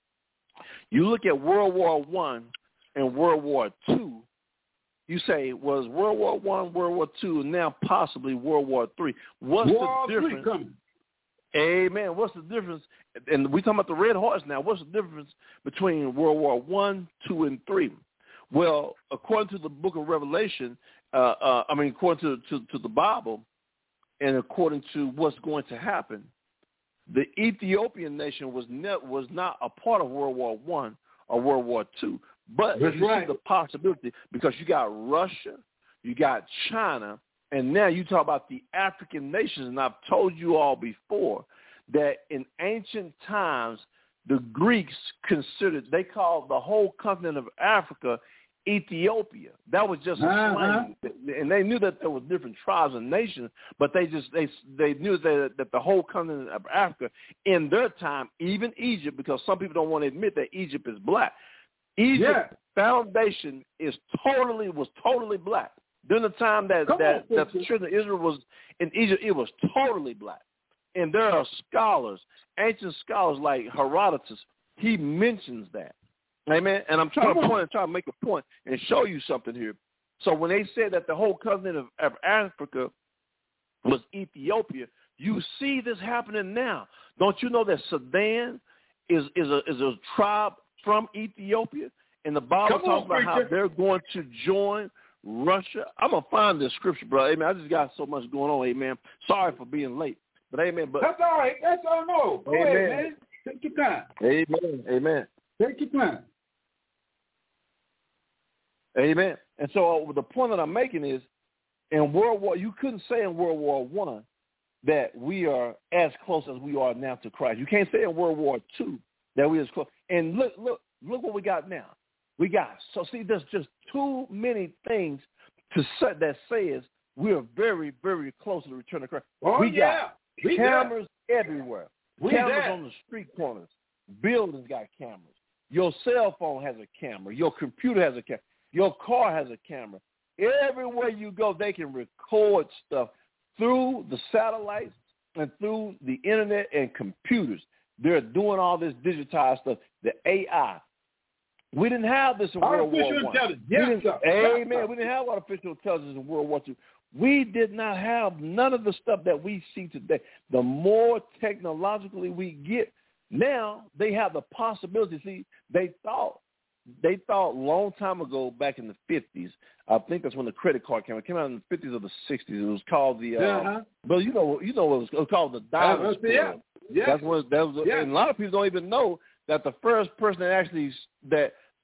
you look at World War I and World War II, you say was World War I, World War II, and now possibly World War III. What's the difference? Coming. Amen. What's the difference? And we're talking about the Red Horse now. What's the difference between World War I, II, and III? Well, according to the book of Revelation, according to the Bible, and according to what's going to happen, the Ethiopian nation was not a part of World War I or World War II. But you see the possibility because you got Russia, you got China, and now you talk about the African nations. And I've told you all before that in ancient times, the Greeks they called the whole continent of Africa Ethiopia. That was just a slang, and they knew that there were different tribes and nations, but they knew that the whole continent of Africa in their time, even Egypt, because some people don't want to admit that Egypt is black. Egypt's foundation was totally black. During the time that the children of Israel was in Egypt, it was totally black. And there are scholars, ancient scholars like Herodotus, he mentions that. Amen. And I'm trying to make a point and show you something here. So when they said that the whole continent of Africa was Ethiopia, you see this happening now. Don't you know that Sudan is a tribe from Ethiopia? And the Bible talks about how they're going to join Russia. I'm going to find this scripture, bro. Amen. I just got so much going on. Amen. Sorry for being late. But amen. But that's all right. That's all I know. Go ahead, man. Take your time. Amen. Amen. Take your time. Amen. And so the point that I'm making is in World War, you couldn't say in World War I that we are as close as we are now to Christ. You can't say in World War II that we are as close. And look what we got now. There's just too many things to say that says we are very, very close to the return of Christ. We got cameras everywhere. Cameras on the street corners. Buildings got cameras. Your cell phone has a camera. Your computer has a camera. Your car has a camera. Everywhere you go, they can record stuff through the satellites and through the internet and computers. They're doing all this digitized stuff, the AI. We didn't have this in World War I. Amen. We didn't have artificial intelligence in World War II. We did not have none of the stuff that we see today. The more technologically we get, now they have the possibility. See, they thought a long time ago, back in the 50s, I think that's when the credit card came out. It came out in the 50s or the 60s. It was called the, well, you know what it was called, the Diamond Club. Yeah. And a lot of people don't even know that the first person that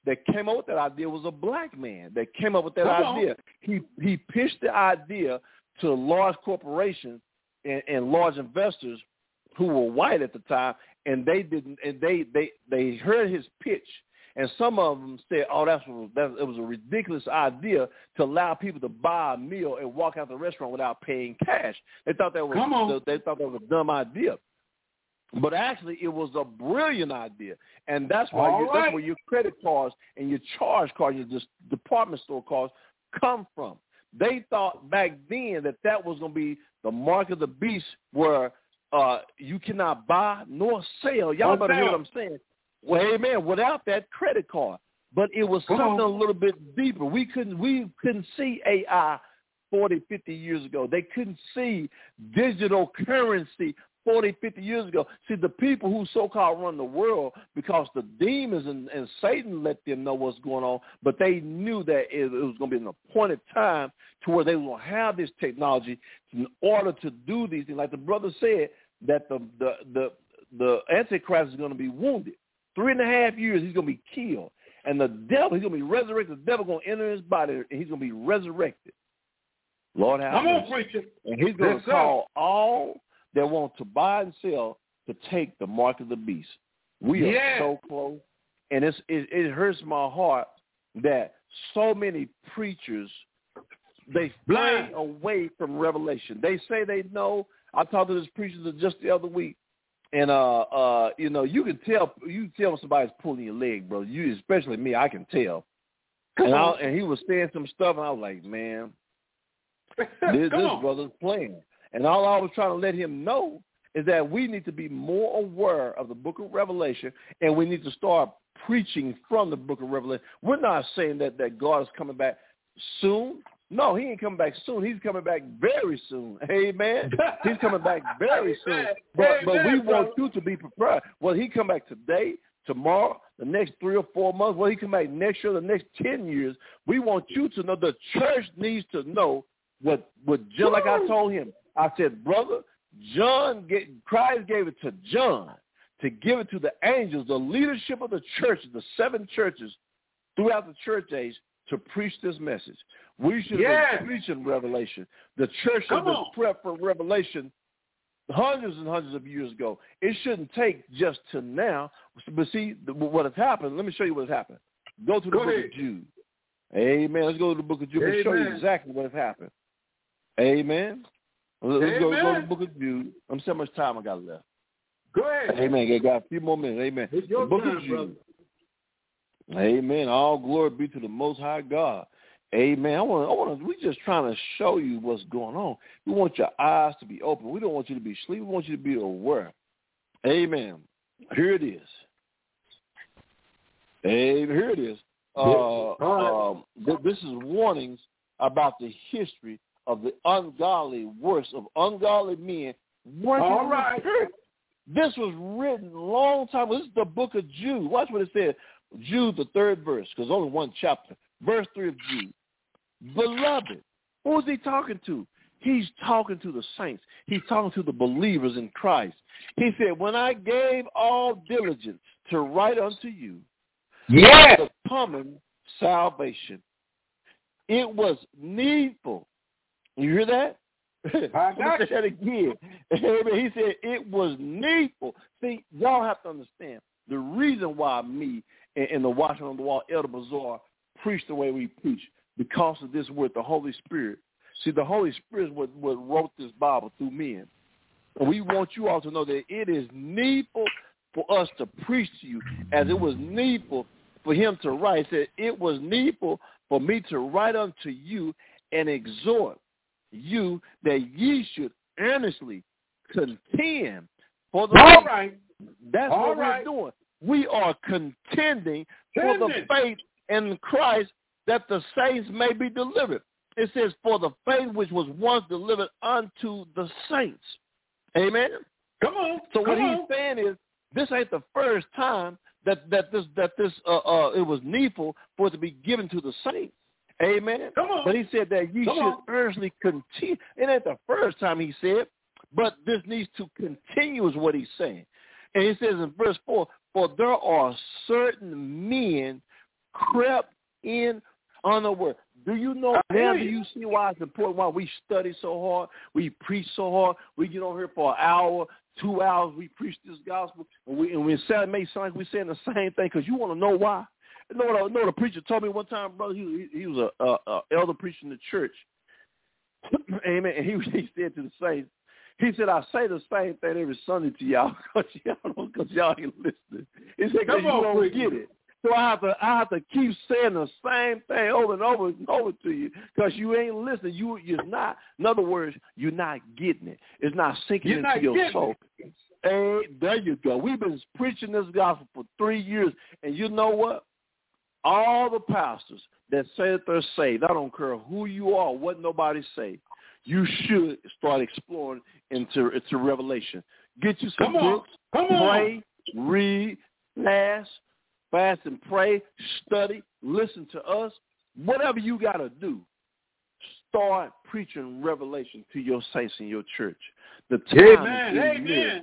that came up with that idea was a black man that came up with that idea. He pitched the idea to large corporations and large investors who were white at the time, and they didn't. And they heard his pitch, and some of them said, "Oh, it was a ridiculous idea to allow people to buy a meal and walk out the restaurant without paying cash." They thought that was a dumb idea. But actually, it was a brilliant idea, and that's why that's where your credit cards and your charge cards, your department store cards come from. They thought back then that was going to be the mark of the beast, where you cannot buy nor sell. Y'all better hear what I'm saying. Well, amen. Without that credit card, but it was something a little bit deeper. We couldn't see AI 40, 50 years ago. They couldn't see digital currency 40, 50 years ago. See, the people who so-called run the world, because the demons and Satan let them know what's going on, but they knew that it was going to be an appointed time to where they were going to have this technology in order to do these things. Like the brother said, that the Antichrist is going to be wounded. 3.5 years, he's going to be killed. And the devil, he's going to be resurrected. The devil going to enter his body, and he's going to be resurrected. Lord have mercy. And he's going to call all that want to buy and sell to take the mark of the beast. We are so close. And it hurts my heart that so many preachers, they stray away from revelation. They say they know. I talked to this preacher just the other week, and you can tell when somebody's pulling your leg, bro. You, especially me, I can tell. And he was saying some stuff, and I was like, man, this brother's playing. And all I was trying to let him know is that we need to be more aware of the book of Revelation, and we need to start preaching from the book of Revelation. We're not saying that God is coming back soon. No, he ain't coming back soon. He's coming back very soon. Amen. He's coming back very soon. But we want you to be prepared. Will he come back today, tomorrow, the next 3 or 4 months? Will he come back next year, the next 10 years? We want you to know. The church needs to know what John, like I told him. I said, brother, Christ gave it to John to give it to the angels, the leadership of the churches, the 7 churches throughout the church age, to preach this message. We should have been preaching Revelation. The church should have been prepped for Revelation hundreds and hundreds of years ago. It shouldn't take just to now. But see, what has happened, let me show you what has happened. Go to the book of Jude. Amen. Let's go to the book of Jude. Let me show you exactly what has happened. Amen. Let's go to the book of Jude. I'm see how much time I got left. Go ahead. Amen. I got a few more minutes. Amen. It's your the book time, of Jude. brother. Amen. All glory be to the Most High God. Amen. We're just trying to show you what's going on. We want your eyes to be open. We don't want you to be asleep. We want you to be aware. Amen. Here it is. Amen. Here it is. This is warnings about the history of the ungodly works of ungodly men working in the church. This was written a long time ago. This is the book of Jude. Watch what it says. Jude, the 3rd verse, because only one chapter. Verse 3 of Jude. Beloved, who is he talking to? He's talking to the saints. He's talking to the believers in Christ. He said, when I gave all diligence to write unto you the coming salvation, it was needful. You hear that? I got that again. He said it was needful. See, y'all have to understand the reason why me and the Watchman on the Wall, Elder Bazaar, preach the way we preach, because of this word, the Holy Spirit. See, the Holy Spirit is what wrote this Bible through men. And we want you all to know that it is needful for us to preach to you, as it was needful for him to write. He said, it was needful for me to write unto you and exhort you that ye should earnestly contend for the faith. That's what we're doing. We are contending for the faith in Christ, that the saints may be delivered. It says, for the faith which was once delivered unto the saints. Amen? Come on. So what he's saying is, this ain't the first time that this it was needful for it to be given to the saints. Amen? Come on. But he said that ye should earnestly continue. It ain't the first time he said, but this needs to continue is what he's saying. And he says in verse 4, for there are certain men crept in unaware. Do you know now? Do you see why it's important? Why we study so hard, we preach so hard, we get on here for an hour, 2 hours, we preach this gospel, and we it may sound like we're saying the same thing because you want to know why. You know what a preacher told me one time, brother. He was a elder preacher in the church. Amen. And he said to the saints, he said, I say the same thing every Sunday to y'all because y'all ain't listening. He said, because you don't get it. So I have to keep saying the same thing over and over and over to you because you ain't listening. You're not. In other words, you're not getting it. It's not sinking into your soul. Hey, there you go. We've been preaching this gospel for 3 years, and you know what? All the pastors that say that they're saved, I don't care who you are, what nobody say, you should start exploring into Revelation. Get you some books, pray, read, fast and pray, study, listen to us. Whatever you got to do, start preaching Revelation to your saints in your church. The time is near.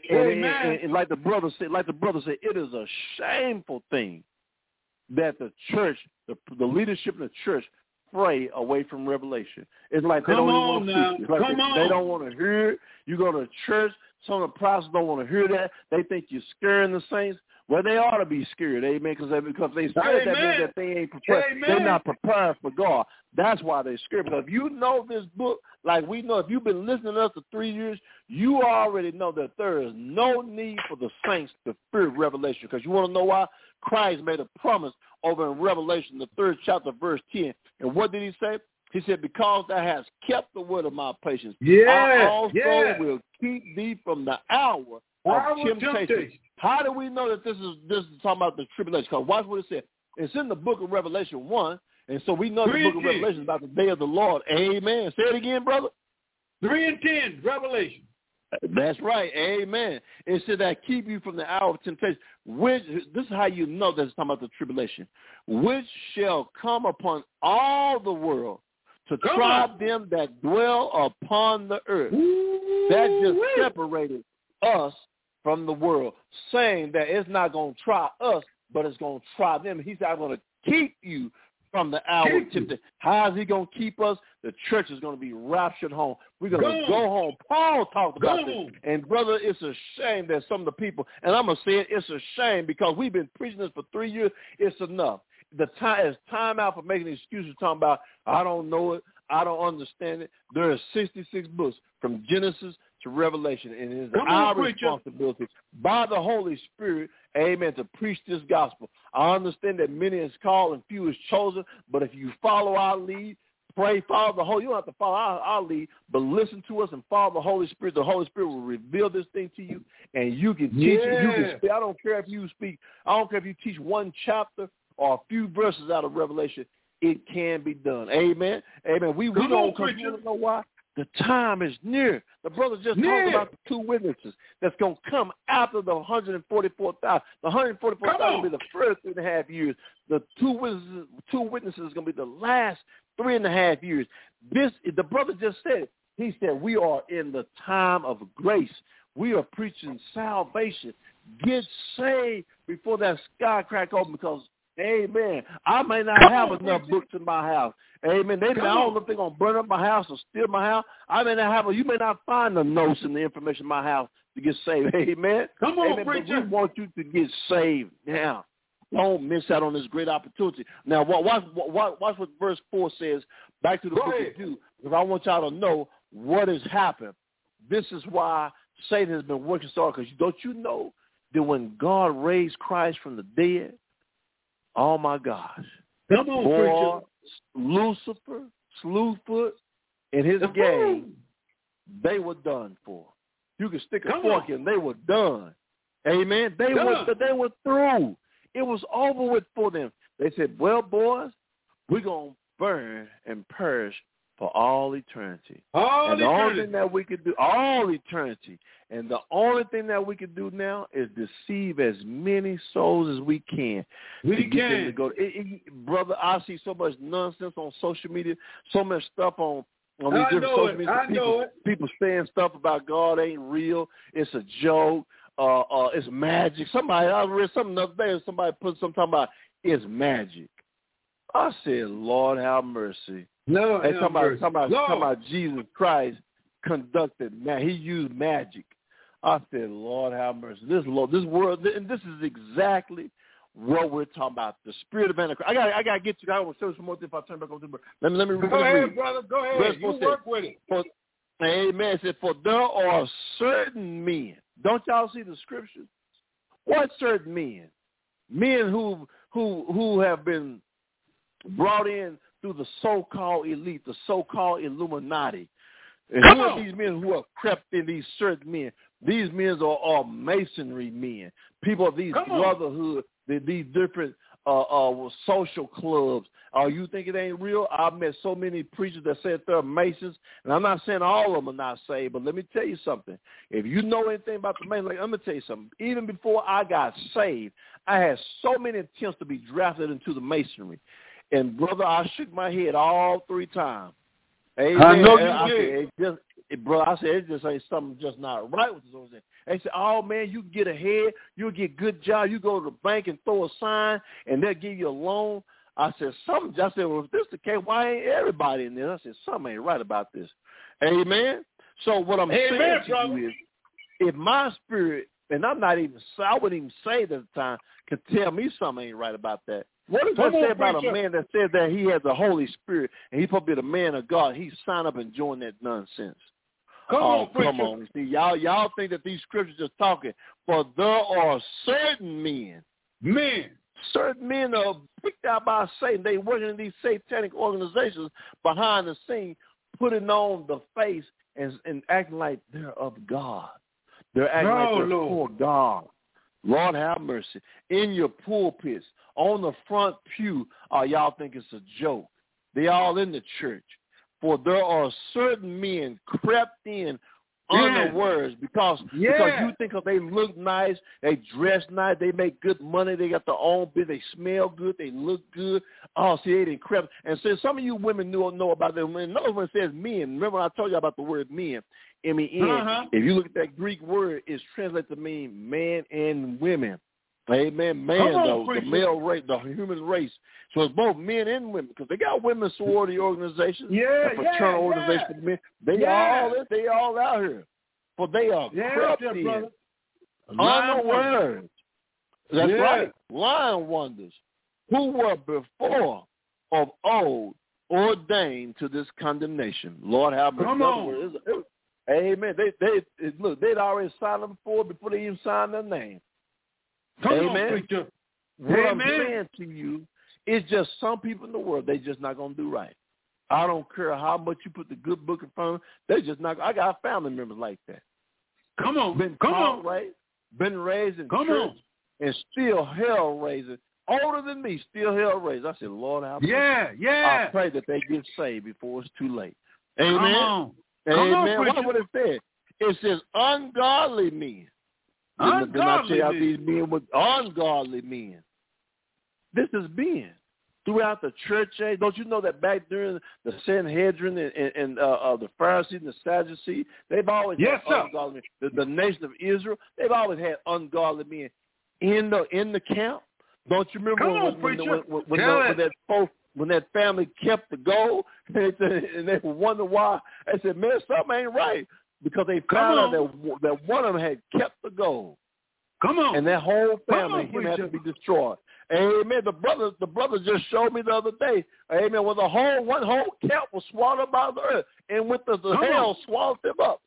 And like the brother said, it is a shameful thing that the church, the leadership in the church, pray away from Revelation. It's like they don't even want to see it. It's like they don't want to hear it. You go to church, some of the pastors don't want to hear that. They think you're scaring the saints. Well, they ought to be scared, amen, because they scared, that means that they ain't prepared. They're not prepared for God. That's why they're scared. Because if you know this book, like we know, if you've been listening to us for 3 years, you already know that there is no need for the saints to fear Revelation. Because you want to know why? Christ made a promise over in Revelation, the 3rd chapter, verse 10. And what did he say? He said, because thou hast kept the word of my patience, I also will keep thee from the hour of temptation. How do we know that this is talking about the tribulation? Because watch what it said. It's in the book of Revelation 1, and so we know the book of Revelation is about the day of the Lord. Amen. Say it again, brother. 3:10, Revelation. That's right. Amen. It said that keep you from the hour of temptation. This is how you know that it's talking about the tribulation, which shall come upon all the world to try them that dwell upon the earth. That just separated us from the world, saying that it's not going to try us, but it's going to try them. He said, I'm going to keep you from the hour of temptation. How is he going to keep us? The church is going to be raptured home. We're going to go home. Paul talked about this. And, brother, it's a shame that some of the people, and I'm going to say it, it's a shame because we've been preaching this for 3 years. It's enough. It's time out for making excuses, talking about, I don't know it, I don't understand it. There are 66 books from Genesis to Revelation, and it is our responsibility by the Holy Spirit, amen, to preach this gospel. I understand that many is called and few is chosen, but if you follow our lead, pray, follow the Holy, you don't have to follow our lead, but listen to us and follow the Holy Spirit. The Holy Spirit will reveal this thing to you, and you can teach it. You can speak. I don't care if you speak. I don't care if you teach one chapter or a few verses out of Revelation. It can be done. Amen. Amen. We don't know why. The time is near. The brother just talked about the 2 witnesses that's going to come after the 144,000. The 144,000 will be the first 3.5 years. The 2 witnesses is going to be the last 3.5 years. The brother just said it. He said we are in the time of grace. We are preaching salvation. Get saved before that sky crack open because, amen, I may not have enough books in my house. Amen. I don't know if they're going to burn up my house or steal my house. I may not have you may not find the notes and the information in my house to get saved. Amen. Come on, amen. Preacher. But we want you to get saved now. Don't miss out on this great opportunity. Now, watch what verse 4 says. Back to the book of Jude, because I want y'all to know what has happened. This is why Satan has been working so hard, because don't you know that when God raised Christ from the dead, oh, my gosh. Come on, preacher. Lucifer, Slewfoot, and his gang, they were done for. You could stick a fork in, they were done. Amen. They were through. It was over with for them. They said, well, boys, we're going to burn and perish for all eternity. The only thing that we could do, all eternity, and the only thing that we can do now is deceive as many souls as we can. To go. Brother, I see so much nonsense on social media, so much stuff on these different social media. People saying stuff about God ain't real. It's a joke. It's magic. I read something the other day. Somebody put something about is magic. I said, Lord, have mercy. No, They talking about Jesus Christ conducted he used magic. I said, Lord, have mercy. This world, and this is exactly what we're talking about. The spirit of Antichrist. I gotta get you. I want to show you some more things. If I turn back over to let me read. Go ahead, brother. Go ahead. You work with it. Amen. It said, for there are certain men. Don't y'all see the scriptures? What certain men? Men who have been brought in through the so-called elite, the so-called Illuminati. And who are these men who have crept in, these certain men? These men are masonry men, people of these brotherhood, these different social clubs. You think it ain't real? I've met so many preachers that said they're Masons, and I'm not saying all of them are not saved, but let me tell you something. If you know anything about the Masons, I'm going to tell you something. Even before I got saved, I had so many attempts to be drafted into the Masonry. And, brother, I shook my head all 3 times. Amen. I know you did. Bro, I said, it just ain't something just not right with this organization. They said, oh, man, you can get ahead. You'll get good job. You go to the bank and throw a sign, and they'll give you a loan. I said, well, if this is the case, why ain't everybody in there? I said, something ain't right about this. Amen. So what I'm saying to you is, if my spirit, and I wouldn't even say it at the time, could tell me something ain't right about that. What does that say about a man that says that he has the Holy Spirit and he's supposed to be the man of God? He signed up and joined that nonsense. Come on. See, y'all think that these scriptures are talking, for there are certain men. Certain men are picked out by Satan. They working in these satanic organizations behind the scene, putting on the face and acting like they're of God. They're acting like they're for God. Lord have mercy. In your pulpits, on the front pew, y'all think it's a joke. They all in the church. For there are certain men crept in unawares because you think they look nice, they dress nice, they make good money, they got their own business, they smell good, they look good. Oh, see, they didn't crept. And so some of you women know about them. And another one says men. Remember I told you about the word men, M-E-N. If you look at that Greek word, it's translated to mean man and women. Amen. Man, the male race, the human race. So it's both men and women because they got women's sorority organizations, fraternal organizations for men. They all out here, for they are crept in unawares. That's right, lying wonders, who were before of old ordained to this condemnation. Lord have mercy. Come on. Amen. They'd already signed them before they even signed their name. Amen. What I'm saying to you is just some people in the world, they just not going to do right. I don't care how much you put the good book in front of them. They just not. I got family members like that. Been raised in church and still hell raising. Older than me, still hell raising. I said, Lord, I pray that they get saved before it's too late. Amen. Amen. What would it say? It says ungodly men. These men with ungodly men. This has been throughout the church age. Don't you know that back during the Sanhedrin and the Pharisees and the Sadducees, they've always had ungodly men. The nation of Israel, they've always had ungodly men in the camp. Don't you remember when that family kept the gold and they were wondering why? They said, man, something ain't right. Because they found out that one of them had kept the gold. And that whole family had to be destroyed. Amen. The brother just showed me the other day. Amen. When one whole camp was swallowed up by the earth, and with the hell swallowed them up.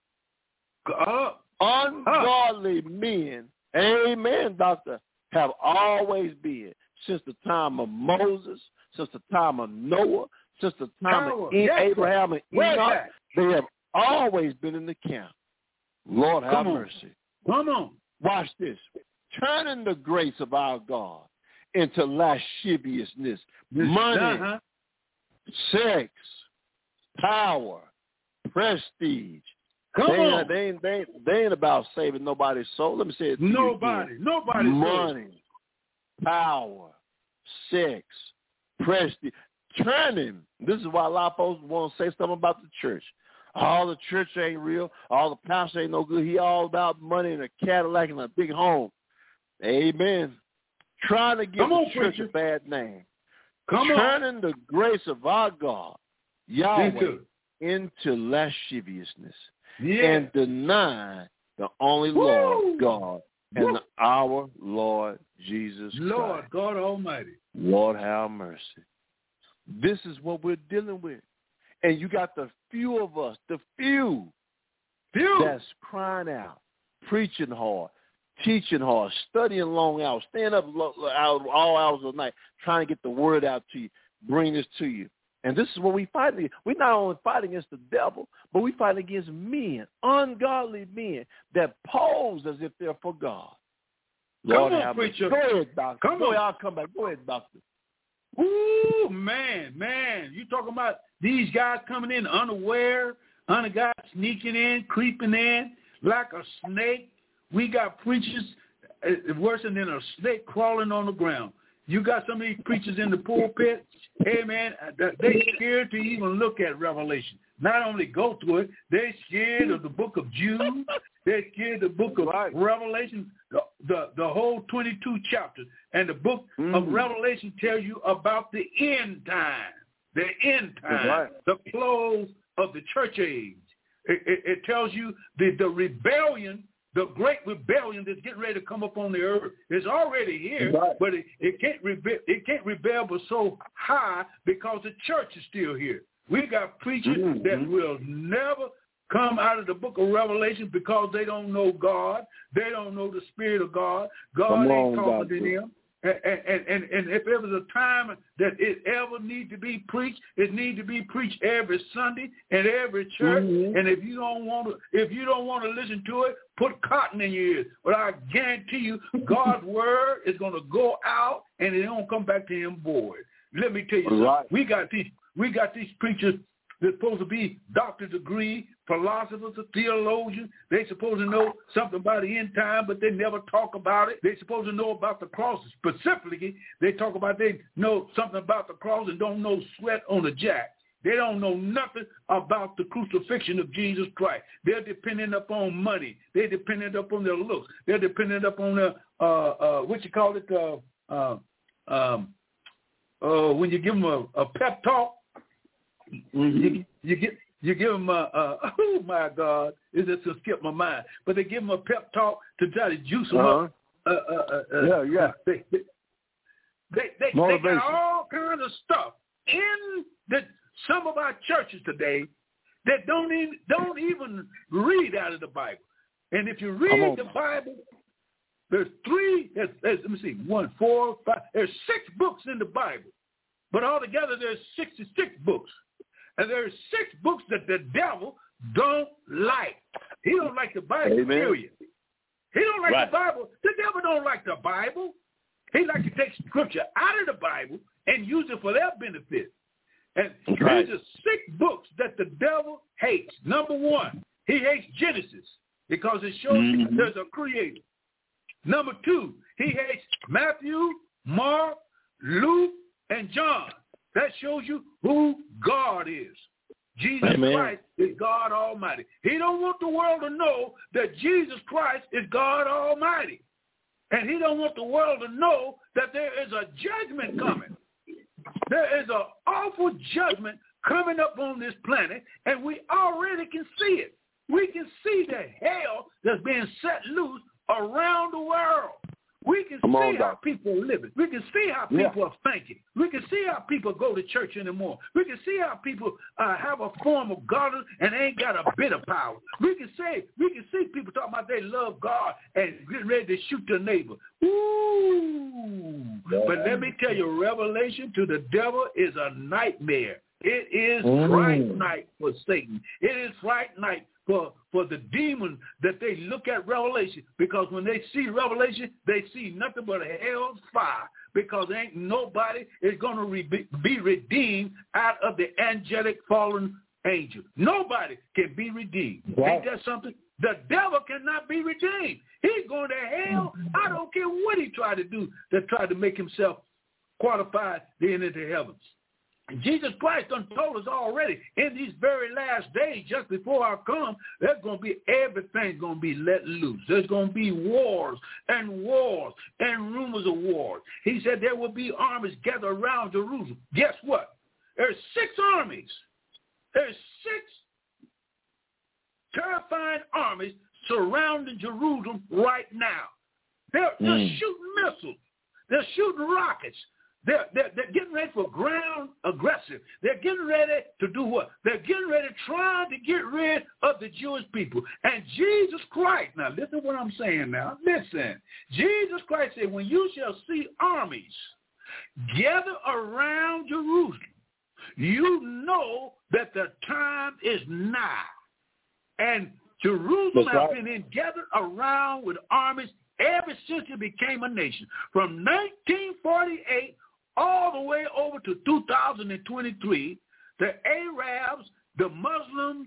Ungodly men, amen, doctor, have always been since the time of Moses, since the time of Noah, since the time of Abraham and Enoch. They have always been in the camp. Lord have mercy. Come on. Watch this. Turning the grace of our God into lasciviousness, money, sex, power, prestige. They ain't about saving nobody's soul. Let me say it to you again. Nobody. Money, power, sex, prestige. Turning. This is why a lot of folks want to say something about the church. All the church ain't real. All the pastor ain't no good. He all about money and a Cadillac and a big home. Amen. trying to give the church a bad name, turning the grace of our God, Yahweh, into lasciviousness, and denying the only Lord God and our Lord Jesus Christ. Lord God Almighty. Lord have mercy. This is what we're dealing with. And you got the few of us, the few that's crying out, preaching hard, teaching hard, studying long hours, staying up all hours of the night, trying to get the word out to you, bring this to you. And this is what we fight against. We not only fight against the devil, but we fight against men, ungodly men that pose as if they're for God. Lord, come on, preacher. Go ahead, doctor. Come on. I'll come back. Go ahead, doctor. Ooh, man. You talking about these guys coming in unaware, guys sneaking in, creeping in like a snake. We got preachers worse than a snake crawling on the ground. You got some of these preachers in the pulpit, hey, man, they scared to even look at Revelation. Not only go through it, they're scared of the book of Jude. They're scared of the book of Revelation, the whole 22 chapters. And the book of Revelation tells you about the end time, the close of the church age. It tells you the rebellion, the great rebellion that's getting ready to come up on the earth is already here, but it can't rebel but so high because the church is still here. We got preachers that will never come out of the book of Revelation because they don't know God. They don't know the Spirit of God. God ain't talking to them. And if there was a time that it ever need to be preached, it need to be preached every Sunday in every church. And if you don't want to listen to it, put cotton in your ears. But I guarantee you, God's word is going to go out and it won't come back to him void. Let me tell you something. We got these preachers that's supposed to be doctor's degree, philosophers, theologians. They supposed to know something about the end time, but they never talk about it. They supposed to know about the cross. Specifically, they talk about they know something about the cross and don't know sweat on the jack. They don't know nothing about the crucifixion of Jesus Christ. They're dependent upon money. They're dependent upon their looks. They're dependent upon their, when you give them a pep talk, you give them oh my God, it just to skip my mind. But they give them a pep talk to try to juice them up. They got all kinds of stuff in some of our churches today that don't even read out of the Bible. And if you read the Bible, there's 1, 4, 5. There's 6 books in the Bible, but altogether there's 66 books. And there's 6 books that the devil don't like. He don't like the Bible, period. He don't like the Bible. The devil don't like the Bible. He likes to take scripture out of the Bible and use it for their benefit. And there's 6 books that the devil hates. Number 1, he hates Genesis because it shows you there's a creator. Number 2, he hates Matthew, Mark, Luke, and John. That shows you who God is. Jesus Christ is God Almighty. He don't want the world to know that Jesus Christ is God Almighty. And he don't want the world to know that there is a judgment coming. There is an awful judgment coming up on this planet, and we already can see it. We can see the hell that's being set loose around the world. We can see how people are living. We can see how people are thinking. We can see how people go to church anymore. We can see how people have a form of godliness and ain't got a bit of power. We can see people talking about they love God and getting ready to shoot their neighbor. Ooh. But let me tell you, revelation to the devil is a nightmare. It is fright night for Satan. It is fright night for the demons that they look at Revelation, because when they see Revelation, they see nothing but a hell's fire, because ain't nobody is going to be redeemed out of the angelic fallen angel. Nobody can be redeemed. Ain't that something? The devil cannot be redeemed. He's going to hell. I don't care what he tried to do that tried to make himself qualified to enter the heavens. Jesus Christ done told us already in these very last days, just before I come, there's going to be everything's going to be let loose. There's going to be wars and rumors of wars. He said there will be armies gathered around Jerusalem. Guess what? There's 6 armies. There's 6 terrifying armies surrounding Jerusalem right now. They're shooting missiles. They're shooting rockets. They're getting ready for ground aggressive. They're getting ready to do what? They're getting ready trying to get rid of the Jewish people. And Jesus Christ, now listen to what I'm saying now. Listen. Jesus Christ said, when you shall see armies gather around Jerusalem, you know that the time is nigh. And Jerusalem has been gathered around with armies ever since it became a nation. From 1948 all the way over to 2023, the Arabs, the Muslims,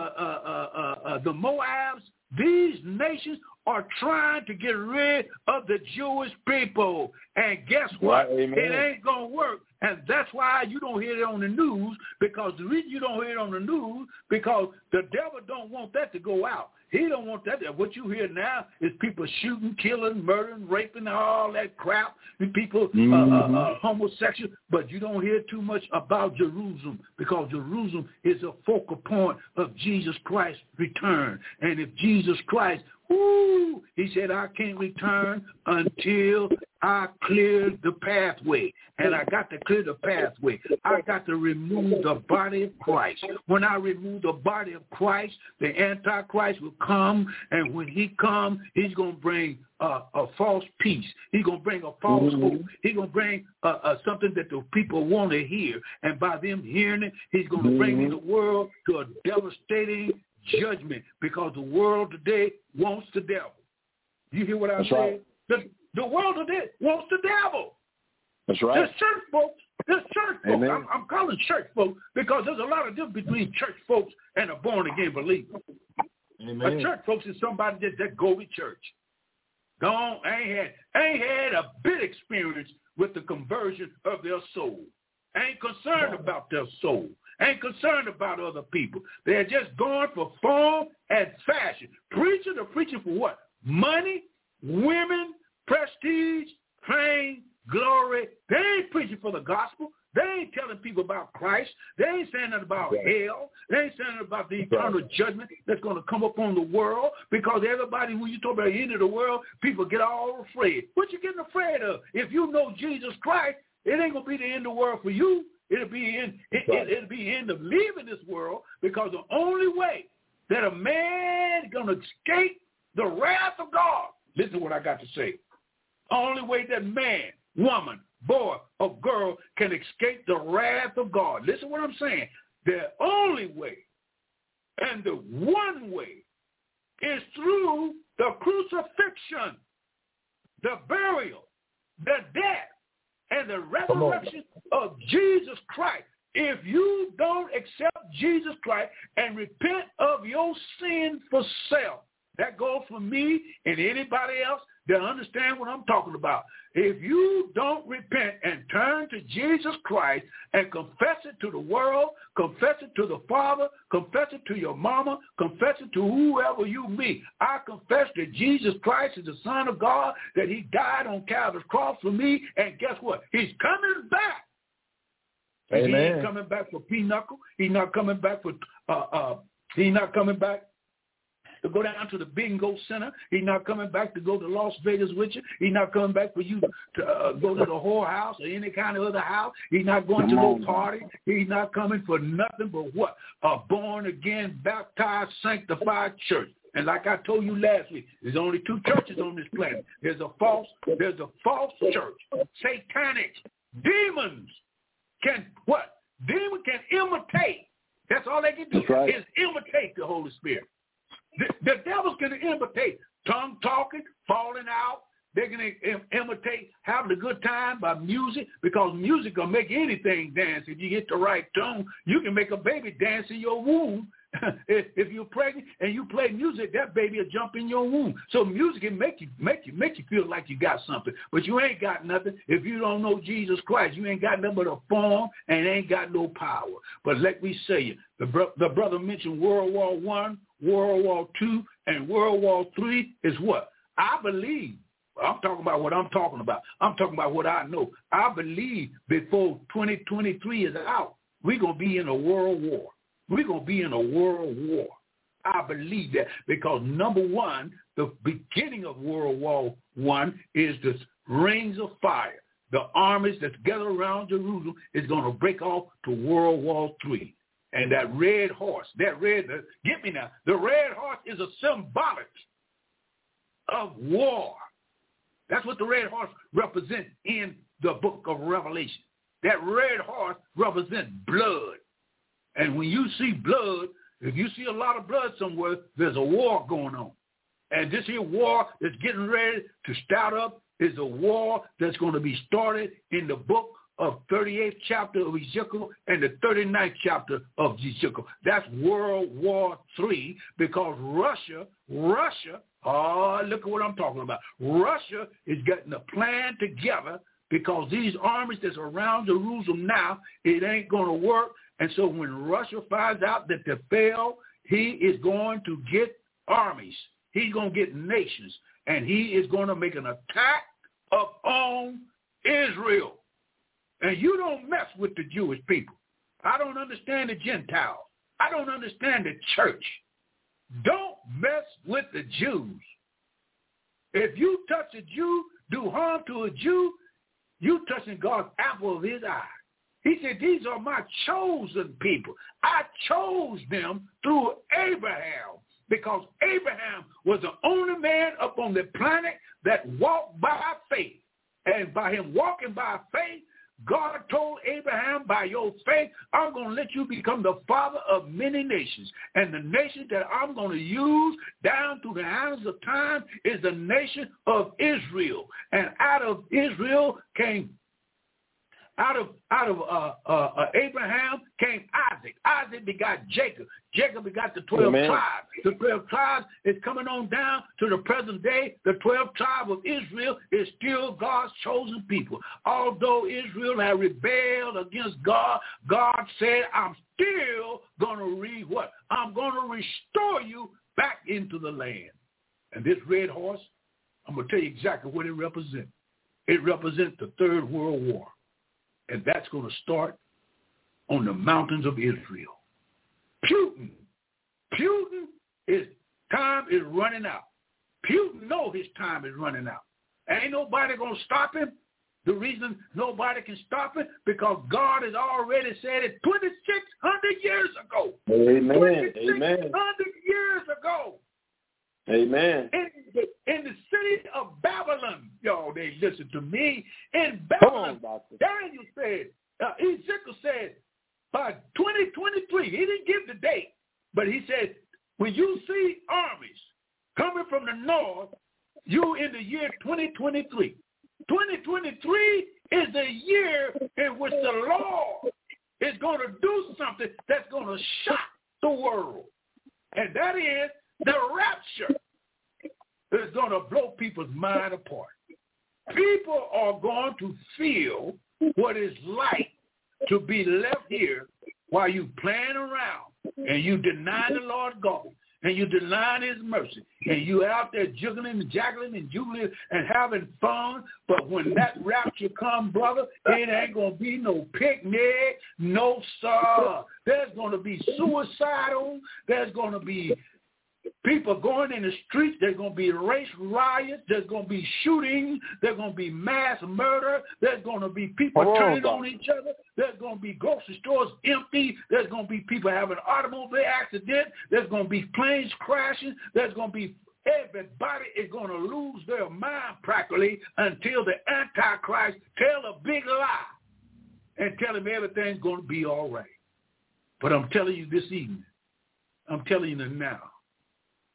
the Moabs, these nations are trying to get rid of the Jewish people. And guess what? It ain't going to work. And that's why you don't hear it on the news, because the reason you don't hear it on the news, because the devil don't want that to go out. He don't want that. What you hear now is people shooting, killing, murdering, raping, all that crap, and people homosexual. But you don't hear too much about Jerusalem, because Jerusalem is a focal point of Jesus Christ's return. And if Jesus Christ, he said, I can't return until I clear the pathway. And I got to clear the pathway. I got to remove the body of Christ. When I remove the body of Christ, the Antichrist will come. And when he comes, he's going to bring a false peace. He's going to bring a false hope. He's going to bring something that the people want to hear. And by them hearing it, he's going to bring the world to a devastating judgment, because the world today wants the devil. You hear what I'm saying? Right. The world today wants the devil. That's right. There's church folks. I'm calling church folks because there's a lot of difference between church folks and a born-again believer. Amen. A church folks is somebody that go to church. Ain't had a bit experience with the conversion of their soul. Ain't concerned about their soul. Ain't concerned about other people. They're just going for form and fashion. Preachers are preaching for what? Money, women, prestige, fame, glory. They ain't preaching for the gospel. They ain't telling people about Christ. They ain't saying nothing about hell. They ain't saying nothing about the eternal judgment that's going to come upon the world, because everybody, when you talk about the end of the world, people get all afraid. What you getting afraid of? If you know Jesus Christ, it ain't going to be the end of the world for you. It'll be end of leaving this world, because the only way that a man is going to escape the wrath of God, listen to what I got to say. Only way that man, woman, boy, or girl can escape the wrath of God. Listen to what I'm saying. The only way and the one way is through the crucifixion, the burial, the death, and the resurrection of Jesus Christ. If you don't accept Jesus Christ and repent of your sin for self, that goes for me and anybody else that understand what I'm talking about. If you don't repent and turn to Jesus Christ and confess it to the world, confess it to the Father, confess it to your mama, confess it to whoever you meet. I confess that Jesus Christ is the Son of God, that he died on Calvary's cross for me, and guess what? He's coming back. Amen. He ain't coming back for pinochle. He's not coming back for to go down to the bingo center. He's not coming back to go to Las Vegas with you. He's not coming back for you to go to the whorehouse or any kind of other house. He's not going to no party. He's not coming for nothing but what? A born-again, baptized, sanctified church. And like I told you last week, there's only 2 churches on this planet. There's a false church, satanic. Demons can what? Demons can imitate. That's all they can do is imitate the Holy Spirit. The devil's going to imitate tongue talking, falling out, They can imitate having a good time by music, because music will make anything dance. If you get the right tone, you can make a baby dance in your womb. If you're pregnant and you play music, that baby will jump in your womb. So music can make you feel like you got something, but you ain't got nothing if you don't know Jesus Christ. You ain't got nothing but a form and ain't got no power. But let me say, the brother mentioned World War I, World War II, and World War III is what? I believe. I'm talking about what I'm talking about. I'm talking about what I know. I believe before 2023 is out, we're going to be in a world war. We're going to be in a world war. I believe that because, number one, the beginning of World War I is the rings of fire. The armies that's gathered around Jerusalem is going to break off to World War III. And that red horse, get me now, the red horse is a symbolic of war. That's what the red horse represents in the book of Revelation. That red horse represents blood. And when you see blood, if you see a lot of blood somewhere, there's a war going on. And this here war that's getting ready to start up is a war that's going to be started in the book of 38th chapter of Ezekiel and the 39th chapter of Ezekiel. That's World War III, because Russia, look at what I'm talking about. Russia is getting a plan together, because these armies that's around Jerusalem now, it ain't going to work. And so when Russia finds out that they fail, he is going to get armies. He's going to get nations. And he is going to make an attack upon Israel. And you don't mess with the Jewish people. I don't understand the Gentiles. I don't understand the church. Don't mess with the Jews. If you touch a Jew, do harm to a Jew, you touching God's apple of his eye. He said, these are my chosen people. I chose them through Abraham, because Abraham was the only man up on the planet that walked by faith. And by him walking by faith, God told Abraham, by your faith, I'm going to let you become the father of many nations. And the nation that I'm going to use down through the hands of time is the nation of Israel. And out of Israel came Out of Abraham came Isaac. Isaac begot Jacob. Jacob begot the 12 tribes. The 12 tribes is coming on down to the present day. The 12 tribes of Israel is still God's chosen people. Although Israel had rebelled against God, God said, I'm still going to what? I'm going to restore you back into the land. And this red horse, I'm going to tell you exactly what it represents. It represents the Third World War. And that's going to start on the mountains of Israel. Putin, his time is running out. Putin knows his time is running out. Ain't nobody going to stop him. The reason nobody can stop it, because God has already said it 2,600 years ago. Amen. 2,600 years ago. Amen. In the city of Babylon, y'all, they listen to me. In Babylon, Daniel said, Ezekiel said, by 2023, he didn't give the date, but he said, when you see armies coming from the north, you in the year 2023. 2023 is the year in which the Lord is going to do something that's going to shock the world. And that is the rapture is going to blow people's mind apart. People are going to feel what it's like to be left here while you playing around and you deny the Lord God and you deny his mercy and you out there juggling and jaggling and juggling and having fun. But when that rapture comes, brother, it ain't going to be no picnic, no sir. There's going to be suicidal. There's going to be people going in the streets. There's going to be race riots. There's going to be shooting. There's going to be mass murder. There's going to be people turning on each other. There's going to be grocery stores empty. There's going to be people having automobile accidents. There's going to be planes crashing. There's going to be everybody is going to lose their mind practically until the Antichrist tell a big lie and tell him everything's going to be all right. But I'm telling you this evening, I'm telling you now,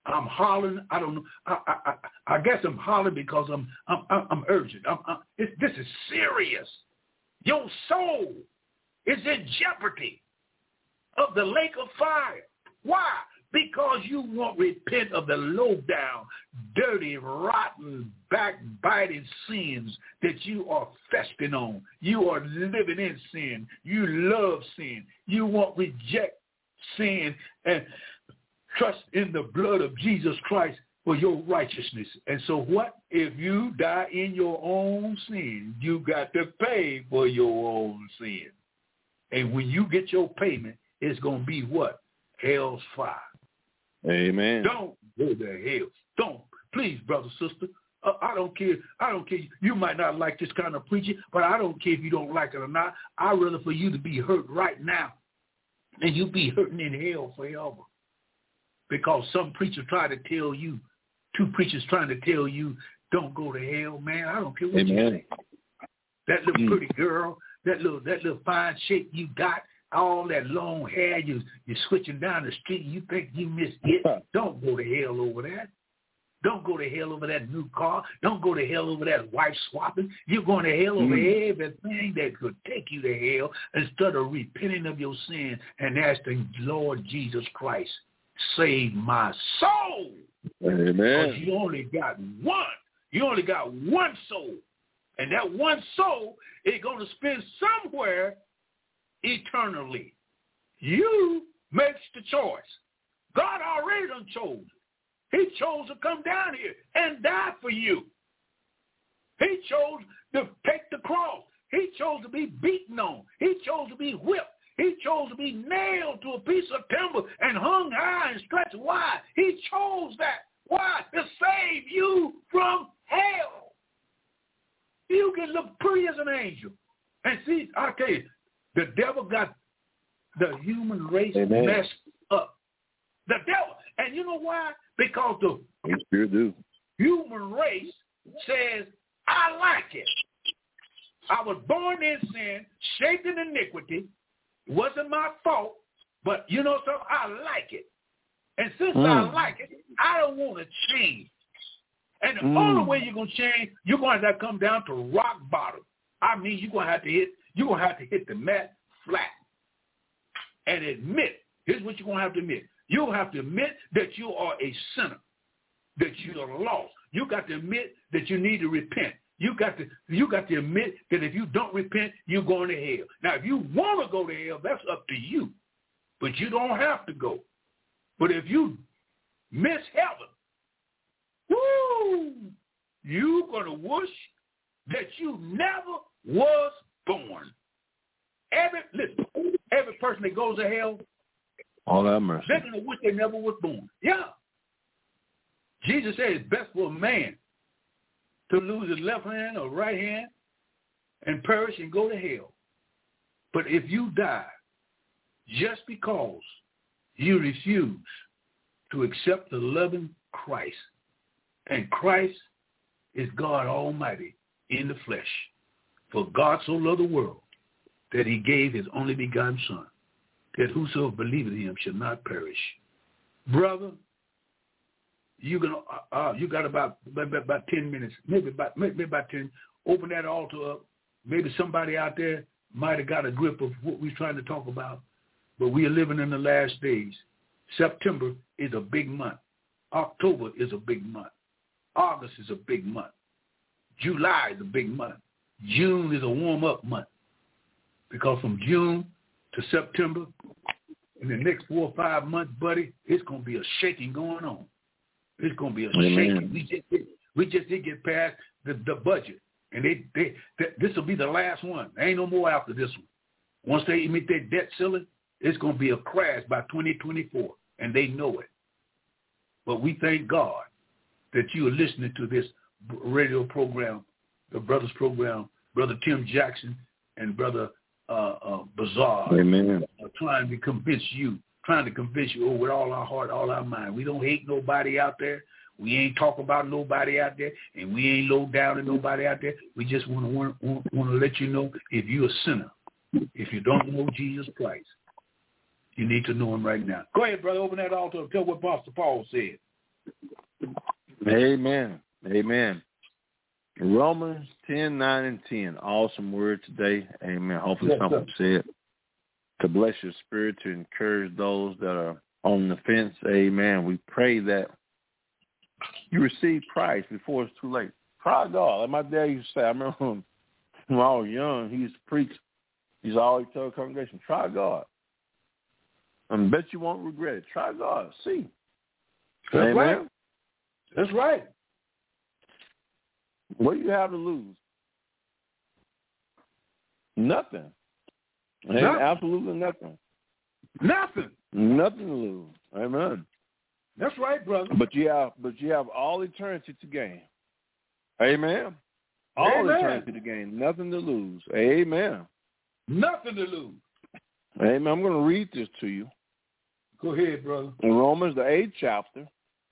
I'm hollering. I don't know. I guess I'm hollering because I'm urgent. This is serious. Your soul is in jeopardy of the lake of fire. Why? Because you won't repent of the low-down, dirty, rotten, backbiting sins that you are festing on. You are living in sin. You love sin. You won't reject sin and trust in the blood of Jesus Christ for your righteousness. And so what? If you die in your own sin, you got to pay for your own sin. And when you get your payment, it's going to be what? Hell's fire. Amen. Don't go to hell. Don't. Please, brother, sister. I don't care. I don't care. You might not like this kind of preaching, but I don't care if you don't like it or not. I'd rather for you to be hurt right now than you be hurting in hell forever. Because some preacher tried to tell you, two preachers trying to tell you, don't go to hell, man. I don't care what you say. That little pretty girl, that little fine shape you got, all that long hair, you're switching down the street, you think you missed it. Don't go to hell over that. Don't go to hell over that new car. Don't go to hell over that wife swapping. You're going to hell over everything that could take you to hell instead of repenting of your sin and asking Lord Jesus Christ, save my soul. Amen. Because you only got one. You only got one soul. And that one soul is going to spend somewhere eternally. You makes the choice. God already done chose. He chose to come down here and die for you. He chose to take the cross. He chose to be beaten on. He chose to be whipped. He chose to be nailed to a piece of timber and hung high and stretched wide. He chose that. Why? To save you from hell. You can look pretty as an angel. And see, I'll tell you, the devil got the human race messed up. The devil. And you know why? Because the human race says, I like it. I was born in sin, shaped in iniquity. It wasn't my fault, but you know something? I like it. And since I like it, I don't want to change. And the only way you're going to change, you're going to have to come down to rock bottom. I mean, you're going to have to hit the mat flat and admit. Here's what you're going to have to admit. You'll have to admit that you are a sinner, that you are lost. You got to admit that you need to repent. You got to admit that if you don't repent, you're going to hell. Now, if you want to go to hell, that's up to you, but you don't have to go. But if you miss heaven, woo, you're going to wish that you never was born. Every person that goes to hell, all that mercy, they're going to wish they never was born. Yeah. Jesus said it's best for a man to lose his left hand or right hand and perish and go to hell. But if you die just because you refuse to accept the loving Christ, and Christ is God Almighty in the flesh, for God so loved the world that he gave his only begotten Son, that whosoever believeth in him shall not perish. Brother, you got about 10 minutes, maybe about 10. Open that altar up. Maybe somebody out there might have got a grip of what we're trying to talk about, but we are living in the last days. September is a big month. October is a big month. August is a big month. July is a big month. June is a warm-up month, because from June to September, in the next 4 or 5 months, buddy, it's going to be a shaking going on. It's going to be a shaking. We just did get past the budget, and this will be the last one. There ain't no more after this one. Once they meet their debt ceiling, it's going to be a crash by 2024, and they know it. But we thank God that you are listening to this radio program, the Brothers program, Brother Tim Jackson and Brother Bazaar. Amen. Trying to convince you with all our heart, all our mind. We don't hate nobody out there. We ain't talk about nobody out there, and we ain't low down to nobody out there. We just want to let you know, if you're a sinner, if you don't know Jesus Christ, you need to know him right now. Go ahead, brother. Open that altar and tell what Pastor Paul said. Amen. Amen. Romans 10:9 and 10. Awesome word today. Amen. Hopefully something said to bless your spirit, to encourage those that are on the fence. Amen. We pray that you receive Christ before it's too late. Try God. Like my dad used to say, I remember when I was young, he used to preach. He used to always tell the congregation, try God. I bet you won't regret it. Try God. See. That's Amen. right. That's right. What do you have to lose? Nothing. Nothing. Absolutely nothing. Nothing. Nothing to lose. Amen. That's right, brother. But you have all eternity to gain. Amen. All Amen. eternity to gain. Nothing to lose. Amen. Nothing to lose. Amen. I'm going to read this to you. Go ahead, brother. In Romans, the 8th chapter.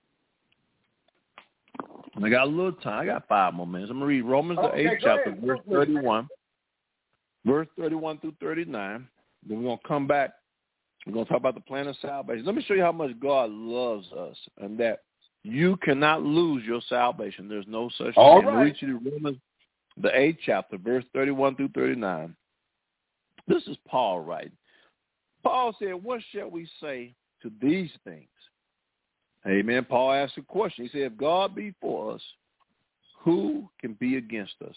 I got a little time. I got 5 more minutes. I'm going to read Romans, the 8th chapter, verse 31. Verse 31 through 39. Then we're going to come back. We're going to talk about the plan of salvation. Let me show you how much God loves us and that you cannot lose your salvation. There's no such thing. All right. I'm read you Romans, the 8th chapter, verse 31 through 39. This is Paul writing. Paul said, what shall we say to these things? Amen. Paul asked a question. He said, if God be for us, who can be against us?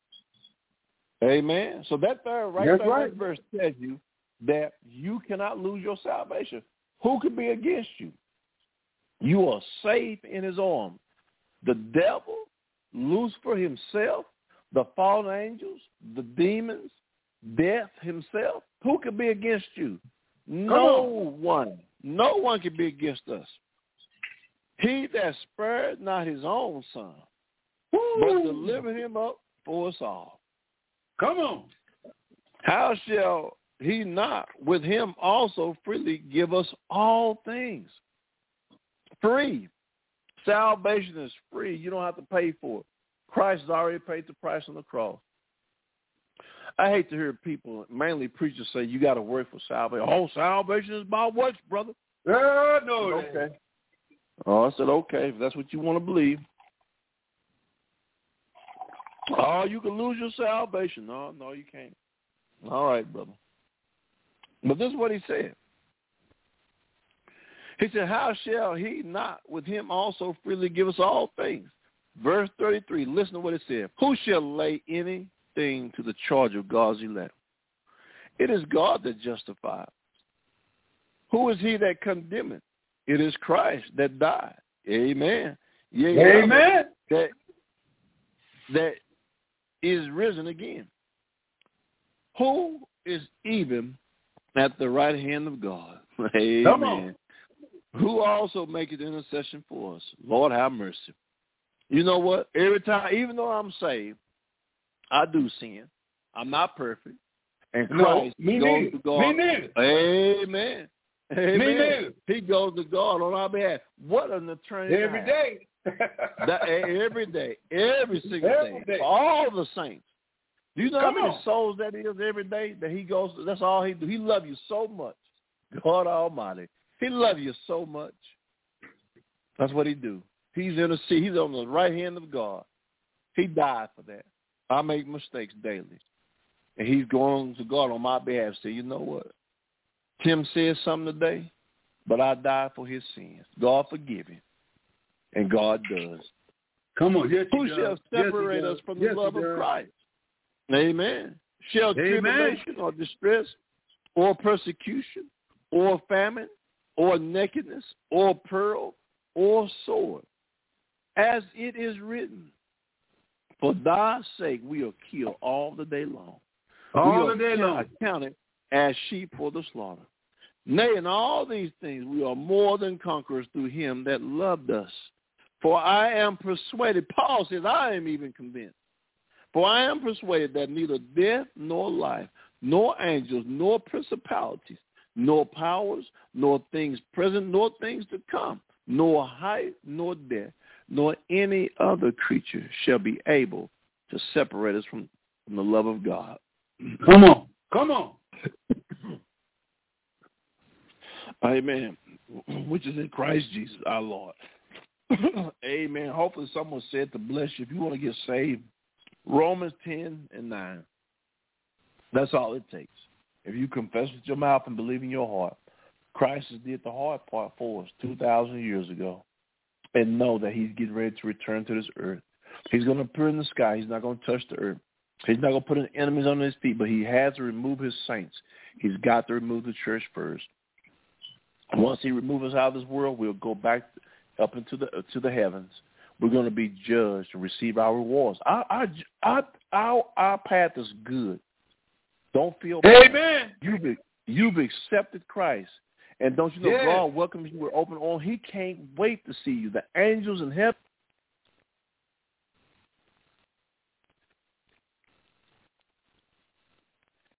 Amen. So that that verse tells you that you cannot lose your salvation. Who can be against you? You are safe in his arms. The devil, Lucifer himself, the fallen angels, the demons, death himself, who can be against you? No one. No one can be against us. He that spared not his own son, but delivered him up for us all. Come on. How shall he not with him also freely give us all things? Free. Salvation is free. You don't have to pay for it. Christ has already paid the price on the cross. I hate to hear people, mainly preachers, say you got to work for salvation. Oh, salvation is by works, brother. No. Okay. Oh, I said, okay, if that's what you want to believe. Oh, you can lose your salvation. No, you can't. All right, brother. But this is what he said. He said, how shall he not with him also freely give us all things? Verse 33, listen to what it said. Who shall lay anything to the charge of God's elect? It is God that justifies. Who is he that condemneth? It is Christ that died. Amen. Yea, amen. That is risen again. Who is even at the right hand of God? Amen. Come on. Who also maketh intercession for us? Lord, have mercy. You know what? Every time, even though I'm saved, I do sin. I'm not perfect. And Christ goes to God. Me neither. Amen. Amen. Me neither. He goes to God on our behalf. What an attorney. Every day. Every day. Every single Every day. day. All the saints. Do you know Come how many on. souls that is every day that he goes to? That's all he do. He loves you so much. God Almighty. He loves you so much. That's what he do. He's in the sea. He's on the right hand of God. He died for that. I make mistakes daily. And he's going to God on my behalf and say, you know what? Tim said something today, but I died for his sins. God forgive him. And God does. Come on. Yes, who shall separate us from the love of Christ? Amen. Shall tribulation or distress or persecution or famine or nakedness or peril or sword? As it is written, for thy sake we are killed all the day long. All the day long. Accounted as sheep for the slaughter. Nay, in all these things we are more than conquerors through him that loved us. For I am persuaded, Paul says, I am even convinced. For I am persuaded that neither death nor life, nor angels, nor principalities, nor powers, nor things present, nor things to come, nor height, nor depth, nor any other creature shall be able to separate us from the love of God. Come on. Come on. Amen. Which is in Christ Jesus, our Lord. Amen. Hopefully someone said to bless you if you want to get saved. Romans 10:9. That's all it takes. If you confess with your mouth and believe in your heart, Christ has did the hard part for us 2,000 years ago. And know that he's getting ready to return to this earth. He's going to appear in the sky. He's not going to touch the earth. He's not going to put his enemies under his feet, but he has to remove his saints. He's got to remove the church first. Once he removes us out of this world, we'll go back up into the heavens. We're going to be judged and receive our rewards. Our path is good. Don't feel bad. Amen. You've accepted Christ. And don't you know yes. God welcomes you with open arms? He can't wait to see you. The angels in heaven